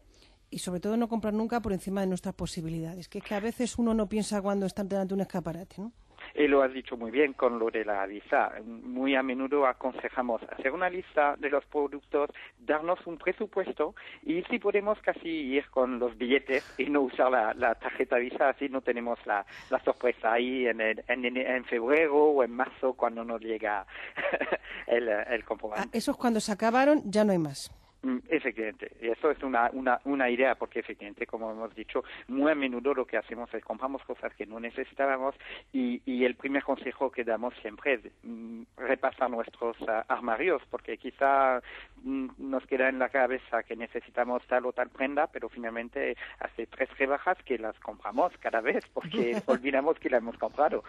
Y sobre todo no comprar nunca por encima de nuestras posibilidades, que es que a veces uno no piensa cuando está delante de un escaparate, ¿no? Y lo has dicho muy bien con lo de la lista. Muy a menudo aconsejamos hacer una lista de los productos, darnos un presupuesto y si podemos casi ir con los billetes y no usar la, la tarjeta Visa, así no tenemos la, la sorpresa ahí en, el, en, en febrero o en marzo cuando nos llega el, el comprobante. Ah, esos cuando se acabaron ya no hay más. Efectivamente, y eso es una, una, una idea porque efectivamente, como hemos dicho, muy a menudo lo que hacemos es compramos cosas que no necesitábamos y, y el primer consejo que damos siempre es mm, repasar nuestros uh, armarios porque quizá mm, nos queda en la cabeza que necesitamos tal o tal prenda, pero finalmente hace tres rebajas que las compramos cada vez porque olvidamos que la hemos comprado.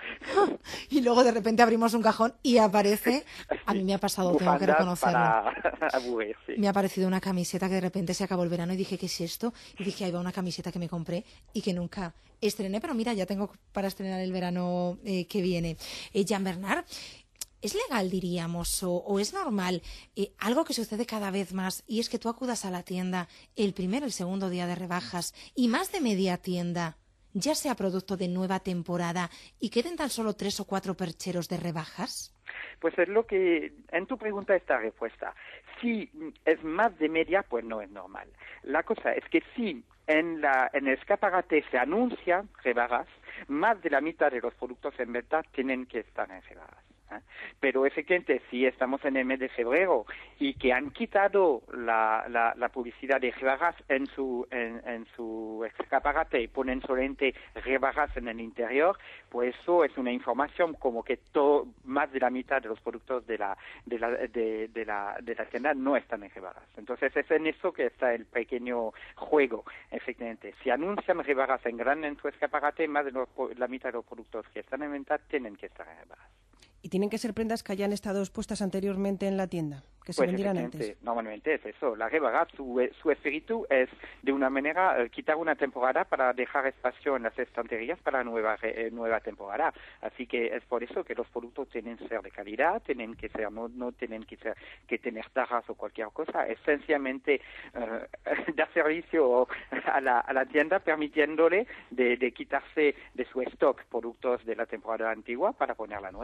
Y luego de repente abrimos un cajón y aparece, a mí me ha pasado, tengo que Bufandas reconocerlo. para aburrir, sí. Me ha parecido una camiseta que de repente se acabó el verano y dije, ¿qué es esto? Y dije, ahí va una camiseta que me compré y que nunca estrené, pero mira, ya tengo para estrenar el verano eh, que viene. Eh, Jean-Bernard, ¿es legal, diríamos, o, o es normal eh, algo que sucede cada vez más y es que tú acudas a la tienda el primer o el segundo día de rebajas y más de media tienda, ya sea producto de nueva temporada y queden tan solo tres o cuatro percheros de rebajas? Pues es lo que, en tu pregunta está la respuesta. Si es más de media, pues no es normal. La cosa es que si en, la, en el escaparate se anuncia rebajas, más de la mitad de los productos en venta tienen que estar en rebajas. ¿eh? Pero efectivamente, si estamos en el mes de febrero y que han quitado la, la, la publicidad de rebajas en su, en, en su escaparate y ponen solamente rebajas en el interior, pues eso es una información como que todo, más de la mitad de los productos de la, de la, de, de la, de la tienda no están en rebajas. Entonces es en eso que está el pequeño juego, efectivamente. Si anuncian rebajas en grande en su escaparate, más de los, la mitad de los productos que están en venta tienen que estar en rebajas. Y tienen que ser prendas que hayan estado expuestas anteriormente en la tienda, que se Pues vendieran antes. efectivamente, normalmente es eso. La rebaja, su, su espíritu es de una manera eh, quitar una temporada para dejar espacio en las estanterías para nueva eh, nueva temporada. Así que es por eso que los productos tienen que ser de calidad, tienen que ser no no tienen que ser que tener tajas o cualquier cosa. Esencialmente eh, dar servicio a la, a la tienda permitiéndole de, de quitarse de su stock productos de la temporada antigua para poner la nueva.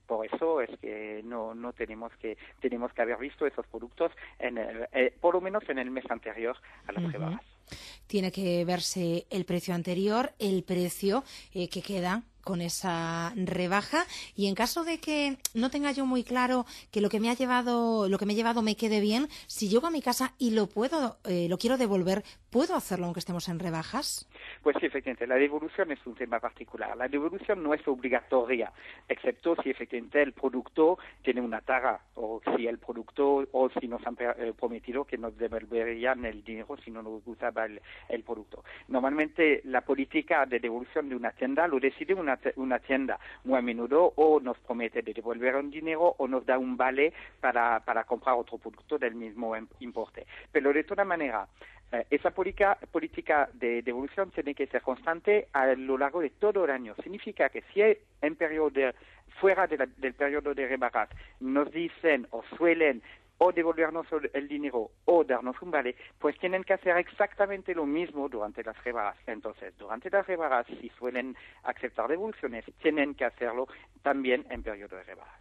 Por eso es que no, no tenemos que tenemos que haber visto esos productos en el, eh, por lo menos en el mes anterior a las Uh-huh. rebajas. Tiene que verse el precio anterior, el precio eh, que queda con esa rebaja, y en caso de que no tenga yo muy claro que lo que me ha llevado, lo que me he llevado me quede bien, si llego a mi casa y lo puedo, eh, lo quiero devolver, ¿puedo hacerlo aunque estemos en rebajas? Pues sí, efectivamente, la devolución es un tema particular. La devolución no es obligatoria, excepto si efectivamente el producto tiene una tara, o si el producto, o si nos han eh, prometido que nos devolverían el dinero si no nos gustaba el, el producto. Normalmente la política de devolución de una tienda lo decide una, una tienda muy a menudo, o nos promete de devolver un dinero o nos da un vale para, para comprar otro producto del mismo importe. Pero de toda manera, eh, esa política, política de devolución tiene que ser constante a lo largo de todo el año. Significa que si en periodo de, fuera de la, del periodo de rebajas nos dicen o suelen o devolvernos el dinero o darnos un vale, pues tienen que hacer exactamente lo mismo durante las rebajas. Entonces, durante las rebajas, si suelen aceptar devoluciones, tienen que hacerlo también en periodo de rebajas.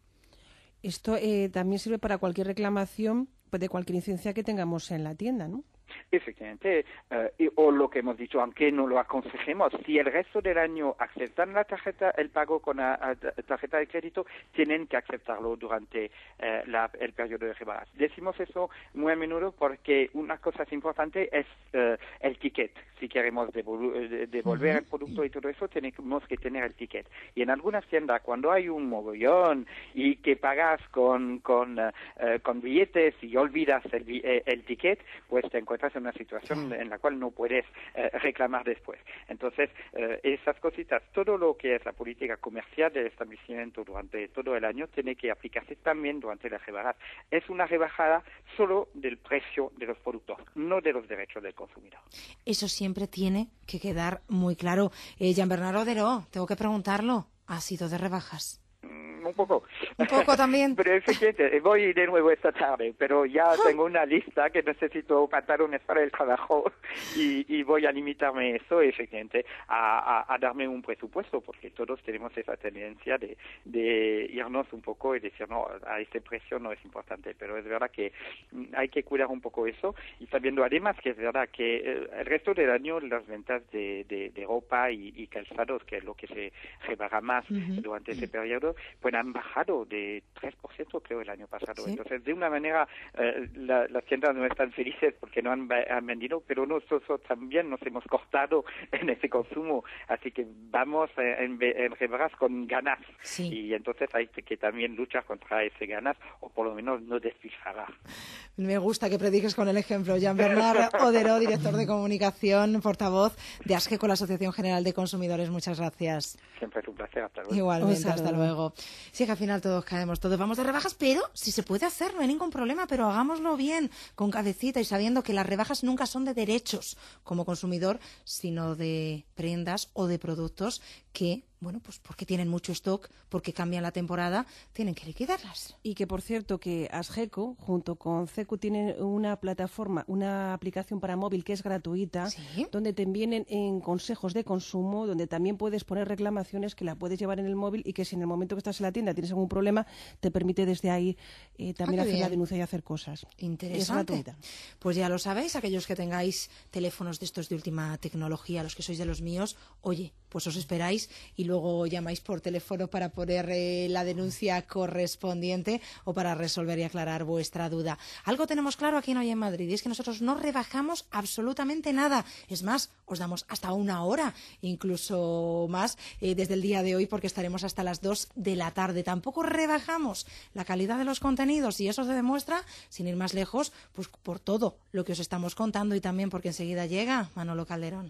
Esto eh, también sirve para cualquier reclamación pues, de cualquier incidencia que tengamos en la tienda, ¿no? Efectivamente, eh, y, o lo que hemos dicho, aunque no lo aconsejemos, si el resto del año aceptan la tarjeta, el pago con la a, tarjeta de crédito, tienen que aceptarlo durante eh, la, el periodo de rebajas. Decimos eso muy a menudo porque una cosa importante es eh, el ticket. Si queremos devol- devolver el producto y todo eso, tenemos que tener el ticket. Y en algunas tiendas, cuando hay un mogollón y que pagas con, con, eh, con billetes y olvidas el, eh, el ticket, pues te encuentras en una situación en la cual no puedes eh, reclamar después. Entonces, eh, esas cositas, todo lo que es la política comercial del establecimiento durante todo el año tiene que aplicarse también durante las rebajas. Es una rebajada solo del precio de los productos, no de los derechos del consumidor. Eso siempre tiene que quedar muy claro. Eh, Jean-Bernard Oderó, tengo que preguntarlo, ¿ha sido de rebajas? Un poco. Un poco también. Pero efectivamente, voy de nuevo esta tarde, pero ya tengo una lista que necesito pantalones para el trabajo y, y voy a limitarme eso, efectivamente, a, a, a darme un presupuesto, porque todos tenemos esa tendencia de, de irnos un poco y decir, no, a este precio no es importante, pero es verdad que hay que cuidar un poco eso, y sabiendo además que es verdad que el resto del año las ventas de, de, de ropa y, y calzados, que es lo que se rebaja más uh-huh. durante ese periodo, pues han bajado de tres por ciento creo el año pasado. ¿Sí? Entonces, de una manera, eh, la, las tiendas no están felices porque no han, han vendido, pero nosotros también nos hemos cortado en ese consumo. Así que vamos en, en rebajas con ganas. Sí. Y entonces hay que también luchar contra ese ganas, o por lo menos no despilfarrar. Me gusta que prediques con el ejemplo. Jean-Bernard Oderó, director de comunicación, portavoz de ASGECO, la Asociación General de Consumidores. Muchas gracias. Siempre es un placer. Hasta luego. Igualmente, hasta luego. Sí, que al final todos caemos, todos vamos de rebajas, pero si se puede hacer, no hay ningún problema, pero hagámoslo bien, con cabecita y sabiendo que las rebajas nunca son de derechos como consumidor, sino de prendas o de productos que, bueno, pues porque tienen mucho stock, porque cambian la temporada, tienen que liquidarlas. Y que, por cierto, que ASGECO, junto con CECU, tienen una plataforma, una aplicación para móvil que es gratuita, ¿sí? Donde te vienen en consejos de consumo, donde también puedes poner reclamaciones que la puedes llevar en el móvil y que si en el momento que estás en la tienda tienes algún problema, te permite desde ahí eh, también ah, hacer bien. la denuncia y hacer cosas. Interesante. Pues ya lo sabéis, aquellos que tengáis teléfonos de estos de última tecnología, los que sois de los míos, oye, pues os esperáis y luego llamáis por teléfono para poner eh, la denuncia correspondiente o para resolver y aclarar vuestra duda. Algo tenemos claro aquí en Hoy en Madrid, y es que nosotros no rebajamos absolutamente nada. Es más, os damos hasta una hora, incluso más, eh, desde el día de hoy, porque estaremos hasta las dos de la tarde. Tampoco rebajamos la calidad de los contenidos, y eso se demuestra, sin ir más lejos, pues por todo lo que os estamos contando, y también porque enseguida llega Manolo Calderón.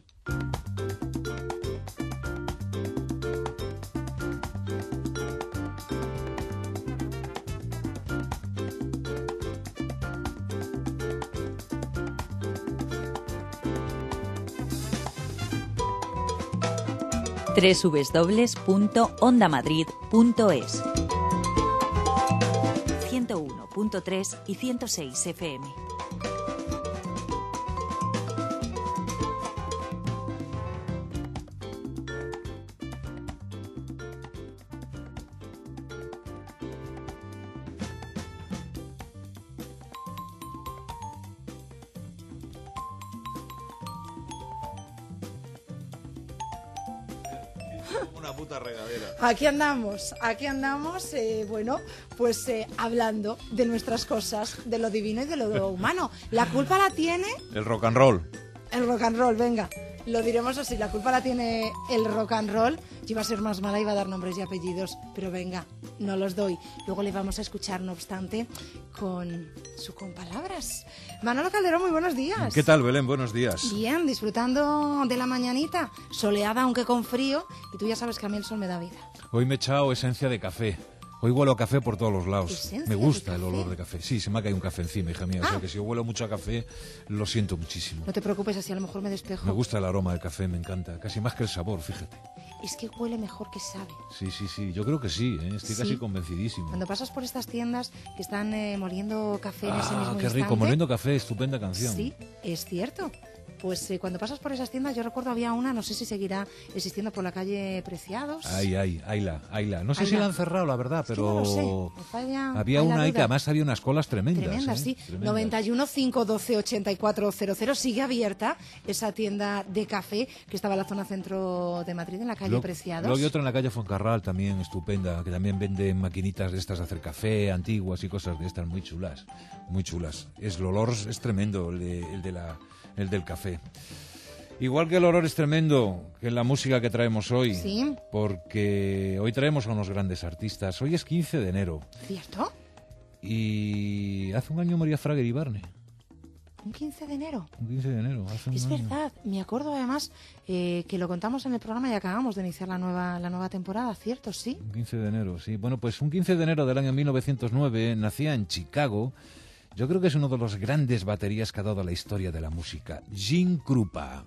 doble u doble u doble u punto onda madrid punto es ciento uno punto tres y ciento seis F M. Una puta regadera. Aquí andamos, aquí andamos, eh, bueno, pues eh, hablando de nuestras cosas, de lo divino y de lo humano. La culpa la tiene El rock and roll. el rock and roll, venga. Lo diremos así, la culpa la tiene el rock and roll. Yo iba a ser más mala, iba a dar nombres y apellidos, pero venga, no los doy. Luego le vamos a escuchar, no obstante, con su con palabras. Manolo Calderón, muy buenos días. ¿Qué tal, Belén? Buenos días. Bien, disfrutando de la mañanita, soleada aunque con frío, y tú ya sabes que a mí el sol me da vida. Hoy me he echado esencia de café. Hoy huelo a café por todos los lados. ¿Esencia Me gusta de el café? olor de café. Sí, se me ha caído un café encima, hija mía. O sea Ah. que si yo huelo mucho a café, lo siento muchísimo. No te preocupes, así a lo mejor me despejo. Me gusta el aroma del café, me encanta. Casi más que el sabor, fíjate. Es que huele mejor que sabe. Sí, sí, sí. Yo creo que sí, ¿eh? Estoy Sí. casi convencidísimo. Cuando pasas por estas tiendas que están eh, moliendo café en ese Ah, mismo qué rico. instante, Moliendo café, estupenda canción. sí, es cierto. Pues eh, cuando pasas por esas tiendas, yo recuerdo había una, no sé si seguirá existiendo por la calle Preciados. Ay, ay, ayla, ayla. No sé si Ayla. la han cerrado, la verdad, Es que pero... no lo sé, me falla- había falla una ahí duda. que además había unas colas tremendas. Tremenda, ¿eh? sí. Tremendas. noventa y uno, cinco uno dos, ochenta y cuatro cero cero. Sigue abierta esa tienda de café que estaba en la zona centro de Madrid, en la calle Luego- Preciados. Luego hay otra en la calle Fuencarral también estupenda, que también venden maquinitas de estas de hacer café, antiguas y cosas de estas muy chulas, muy chulas. Es, el olor es tremendo, el, de, el, de la, el del café. Igual que el olor es tremendo que la música que traemos hoy, Sí. porque hoy traemos a unos grandes artistas. Hoy es quince de enero ¿Cierto? y hace un año moría Frager Ibarne. Un quince de enero. Un quince de enero, hace un Es año. verdad, me acuerdo además eh, que lo contamos en el programa y acabamos de iniciar la nueva, la nueva temporada, ¿cierto? Sí. Un quince de enero, sí. Bueno, pues un quince de enero del año mil novecientos nueve nacía en Chicago. Yo creo que es uno de los grandes baterías que ha dado la historia de la música, Gene Krupa.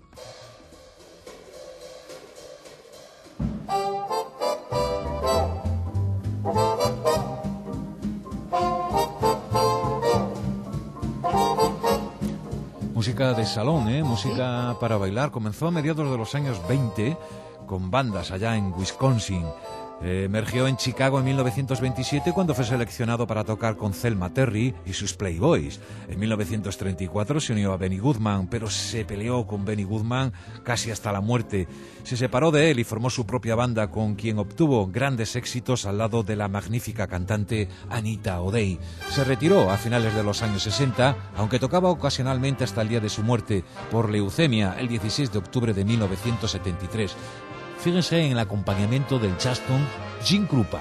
Música de salón, ¿eh? Música para bailar. Comenzó a mediados de los años veinte con bandas allá en Wisconsin. Eh, emergió en Chicago en mil novecientos veintisiete cuando fue seleccionado para tocar con Thelma Terry y sus Playboys. En mil novecientos treinta y cuatro se unió a Benny Goodman, pero se peleó con Benny Goodman casi hasta la muerte. Se separó de él y formó su propia banda con quien obtuvo grandes éxitos al lado de la magnífica cantante Anita O'Day. Se retiró a finales de los años sesenta, aunque tocaba ocasionalmente hasta el día de su muerte por leucemia el dieciséis de octubre de mil novecientos setenta y tres. Fíjense en el acompañamiento del Charleston, Gene Krupa.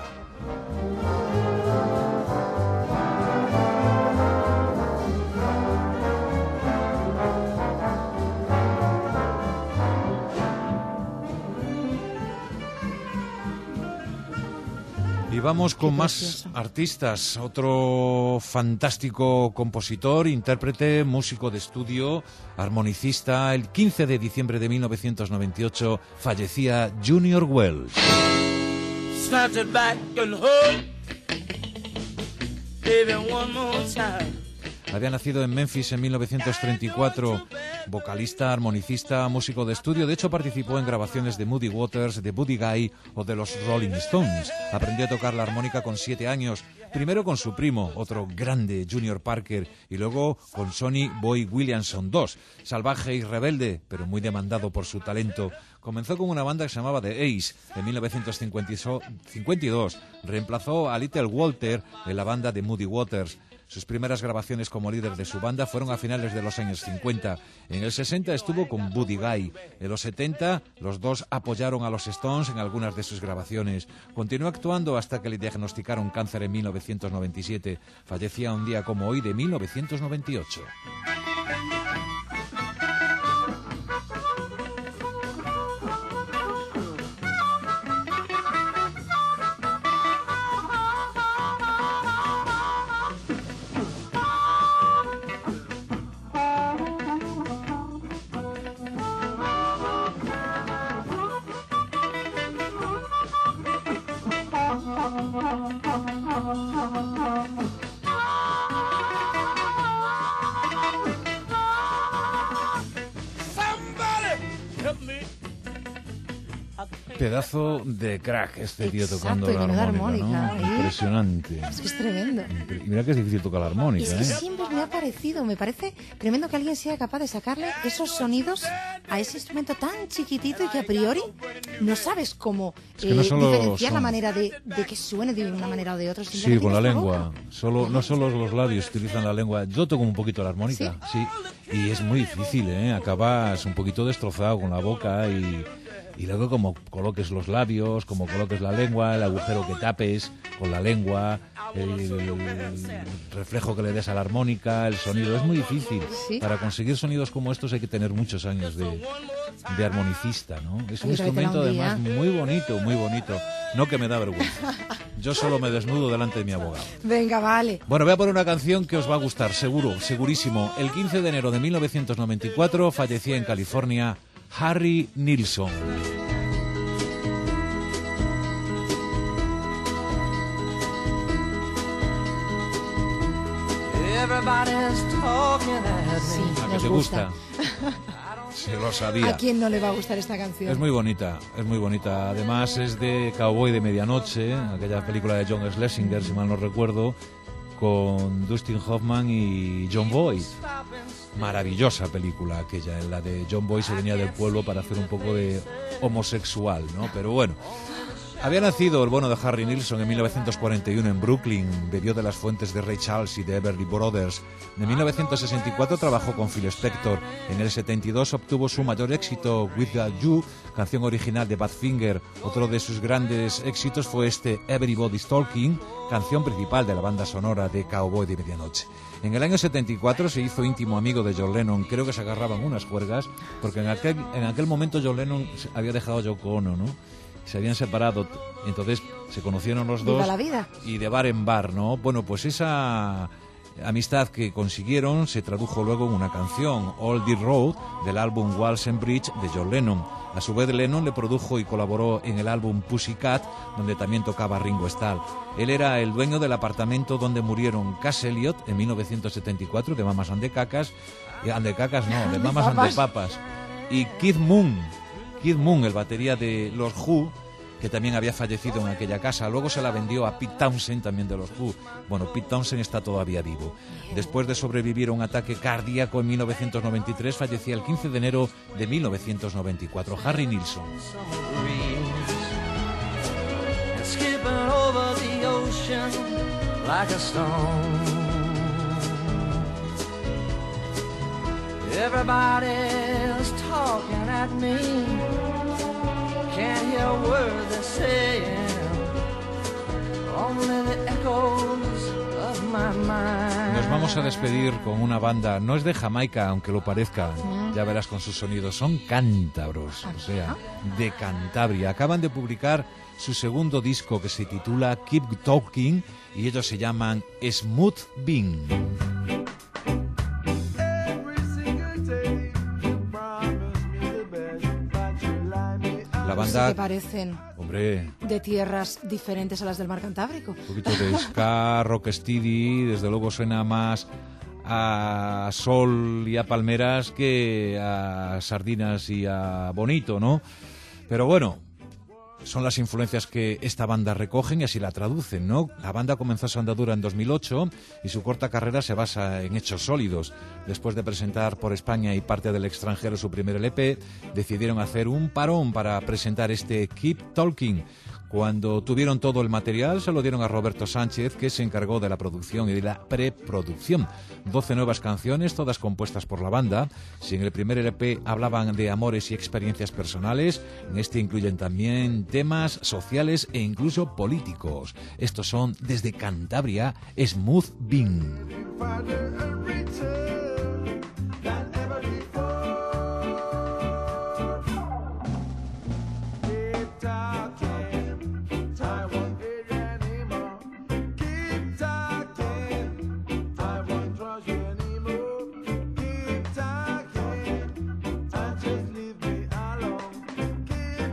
Y vamos con Qué más precioso. artistas. Otro fantástico compositor, intérprete, músico de estudio, armonicista. El quince de diciembre de mil novecientos noventa y ocho fallecía Junior Wells. Snatch it back and hold, baby, one more time. Había nacido en Memphis en mil novecientos treinta y cuatro, vocalista, armonicista, músico de estudio. De hecho, participó en grabaciones de Muddy Waters, de Buddy Guy o de los Rolling Stones. Aprendió a tocar la armónica con siete años, primero con su primo, otro grande, Junior Parker, y luego con Sonny Boy Williamson dos, salvaje y rebelde, pero muy demandado por su talento. Comenzó con una banda que se llamaba The Ace. En mil novecientos cincuenta y dos reemplazó a Little Walter en la banda de Muddy Waters. Sus primeras grabaciones como líder de su banda fueron a finales de los años cincuenta. En el sesenta estuvo con Buddy Guy. En los setenta los dos apoyaron a los Stones en algunas de sus grabaciones. Continuó actuando hasta que le diagnosticaron cáncer en mil novecientos noventa y siete. Fallecía un día como hoy de mil novecientos noventa y ocho. pedazo de crack este tío tocando Exacto, y la menuda armónica, ¿no? armónica, ¿eh? Impresionante. Es que es tremendo. Y mira que es difícil tocar la armónica, Es que ¿eh? siempre me ha parecido, me parece tremendo que alguien sea capaz de sacarle esos sonidos a ese instrumento tan chiquitito y que a priori no sabes cómo Es que no eh, solo diferenciar la son- manera de, de que suene de una manera o de otra. Sí, simplemente con la es lengua. boca. Solo, no solo los labios utilizan la lengua. Yo toco un poquito la armónica, sí. Y es muy difícil, ¿eh? Acabas un poquito destrozado con la boca y, y luego como coloques los labios, como coloques la lengua, el agujero que tapes con la lengua, el, el reflejo que le des a la armónica, el sonido. Es muy difícil. Sí. Para conseguir sonidos como estos hay que tener muchos años de, de armonicista, ¿no? Es un Oye, tráetela instrumento un día. además muy bonito, muy bonito. No que me da vergüenza. Yo solo me desnudo delante de mi abogado. Venga, vale. Bueno, voy a poner una canción que os va a gustar, seguro, segurísimo. El quince de enero de mil novecientos noventa y cuatro fallecía en California Harry Nilsson. Sí, ¿A que nos te gusta. gusta? Se lo sabía. ¿A quién no le va a gustar esta canción? Es muy bonita, es muy bonita. Además es de Cowboy de Medianoche, aquella película de John Schlesinger, si mal no recuerdo, con Dustin Hoffman y John Boyd. Maravillosa película aquella, en la de John Boyd se venía del pueblo para hacer un poco de homosexual, ¿no? Pero bueno. Había nacido el bueno de Harry Nilsson en mil novecientos cuarenta y uno en Brooklyn, bebió de las fuentes de Ray Charles y de Everly Brothers. En mil novecientos sesenta y cuatro trabajó con Phil Spector. En el setenta y dos obtuvo su mayor éxito, Without You, canción original de Badfinger. Otro de sus grandes éxitos fue este Everybody's Talking, canción principal de la banda sonora de Cowboy de Medianoche. En el año setenta y cuatro se hizo íntimo amigo de John Lennon. Creo que se agarraban unas juergas, porque en aquel, en aquel momento John Lennon había dejado a Yoko Ono, ¿no? Se habían separado, entonces se conocieron los Viva dos la vida. y de bar en bar, ¿no? Bueno, pues esa amistad que consiguieron se tradujo luego en una canción, All the Road, del álbum Walls and Bridge de John Lennon. A su vez, Lennon le produjo y colaboró en el álbum Pussycat, donde también tocaba Ringo Starr. Él era el dueño del apartamento donde murieron Cass Elliot en mil novecientos setenta y cuatro, de Mamas and the Cacas, eh, and the Cacas no, de Mamas and the Papas, y Keith Moon, Keith Moon, el batería de los Who, que también había fallecido en aquella casa. Luego se la vendió a Pete Townshend, también de los Who. Bueno, Pete Townshend está todavía vivo. Después de sobrevivir a un ataque cardíaco en mil novecientos noventa y tres, fallecía el quince de enero de mil novecientos noventa y cuatro. Harry Nilsson. Everybody's talking at me. Can't hear a word they're saying. Only the echoes of my mind. Nos vamos a despedir con una banda, no es de Jamaica, aunque lo parezca, ya verás con sus sonidos, son cántabros, o sea, de Cantabria. Acaban de publicar su segundo disco que se titula Keep Talking y ellos se llaman Smooth Bean. La banda, Sí que parecen hombre, de tierras diferentes a las del mar Cantábrico. un poquito de ska, rocksteady, desde luego suena más a sol y a palmeras que a sardinas y a bonito, ¿no? Pero bueno, son las influencias que esta banda recogen y así la traducen, ¿no? La banda comenzó su andadura en dos mil ocho y su corta carrera se basa en hechos sólidos. Después de presentar por España y parte del extranjero su primer L P, decidieron hacer un parón para presentar este Keep Talking. Cuando tuvieron todo el material, se lo dieron a Roberto Sánchez, que se encargó de la producción y de la preproducción. Doce nuevas canciones, todas compuestas por la banda. Si en el primer L P hablaban de amores y experiencias personales, en este incluyen también temas sociales e incluso políticos. Estos son, desde Cantabria, Smooth Bean.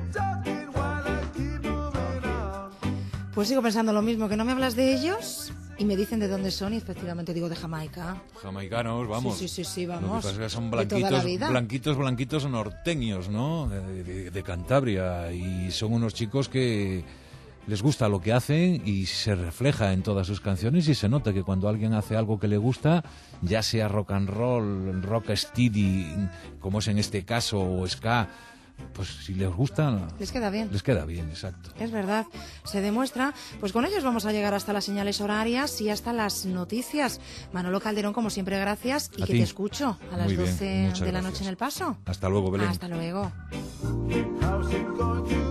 Pues sigo pensando lo mismo, que no me hablas de ellos. Y me dicen de dónde son y efectivamente digo de Jamaica. Jamaicanos, vamos. Sí, sí, sí, sí, Lo vamos. que pasa es que son De toda la blanquitos, vida. blanquitos, blanquitos norteños, ¿no? De, de- de Cantabria. Y son unos chicos que les gusta lo que hacen y se refleja en todas sus canciones y se nota que cuando alguien hace algo que le gusta, ya sea rock and roll, rock steady, como es en este caso, o ska, pues si les gusta... Les queda bien. Les queda bien, exacto. Es verdad, se demuestra. Pues con ellos vamos a llegar hasta las señales horarias y hasta las noticias. Manolo Calderón, como siempre, gracias y A que ti. te escucho a las Muy bien, doce muchas de la gracias. noche en El Paso. Hasta luego, Belén. Hasta luego. How's it going to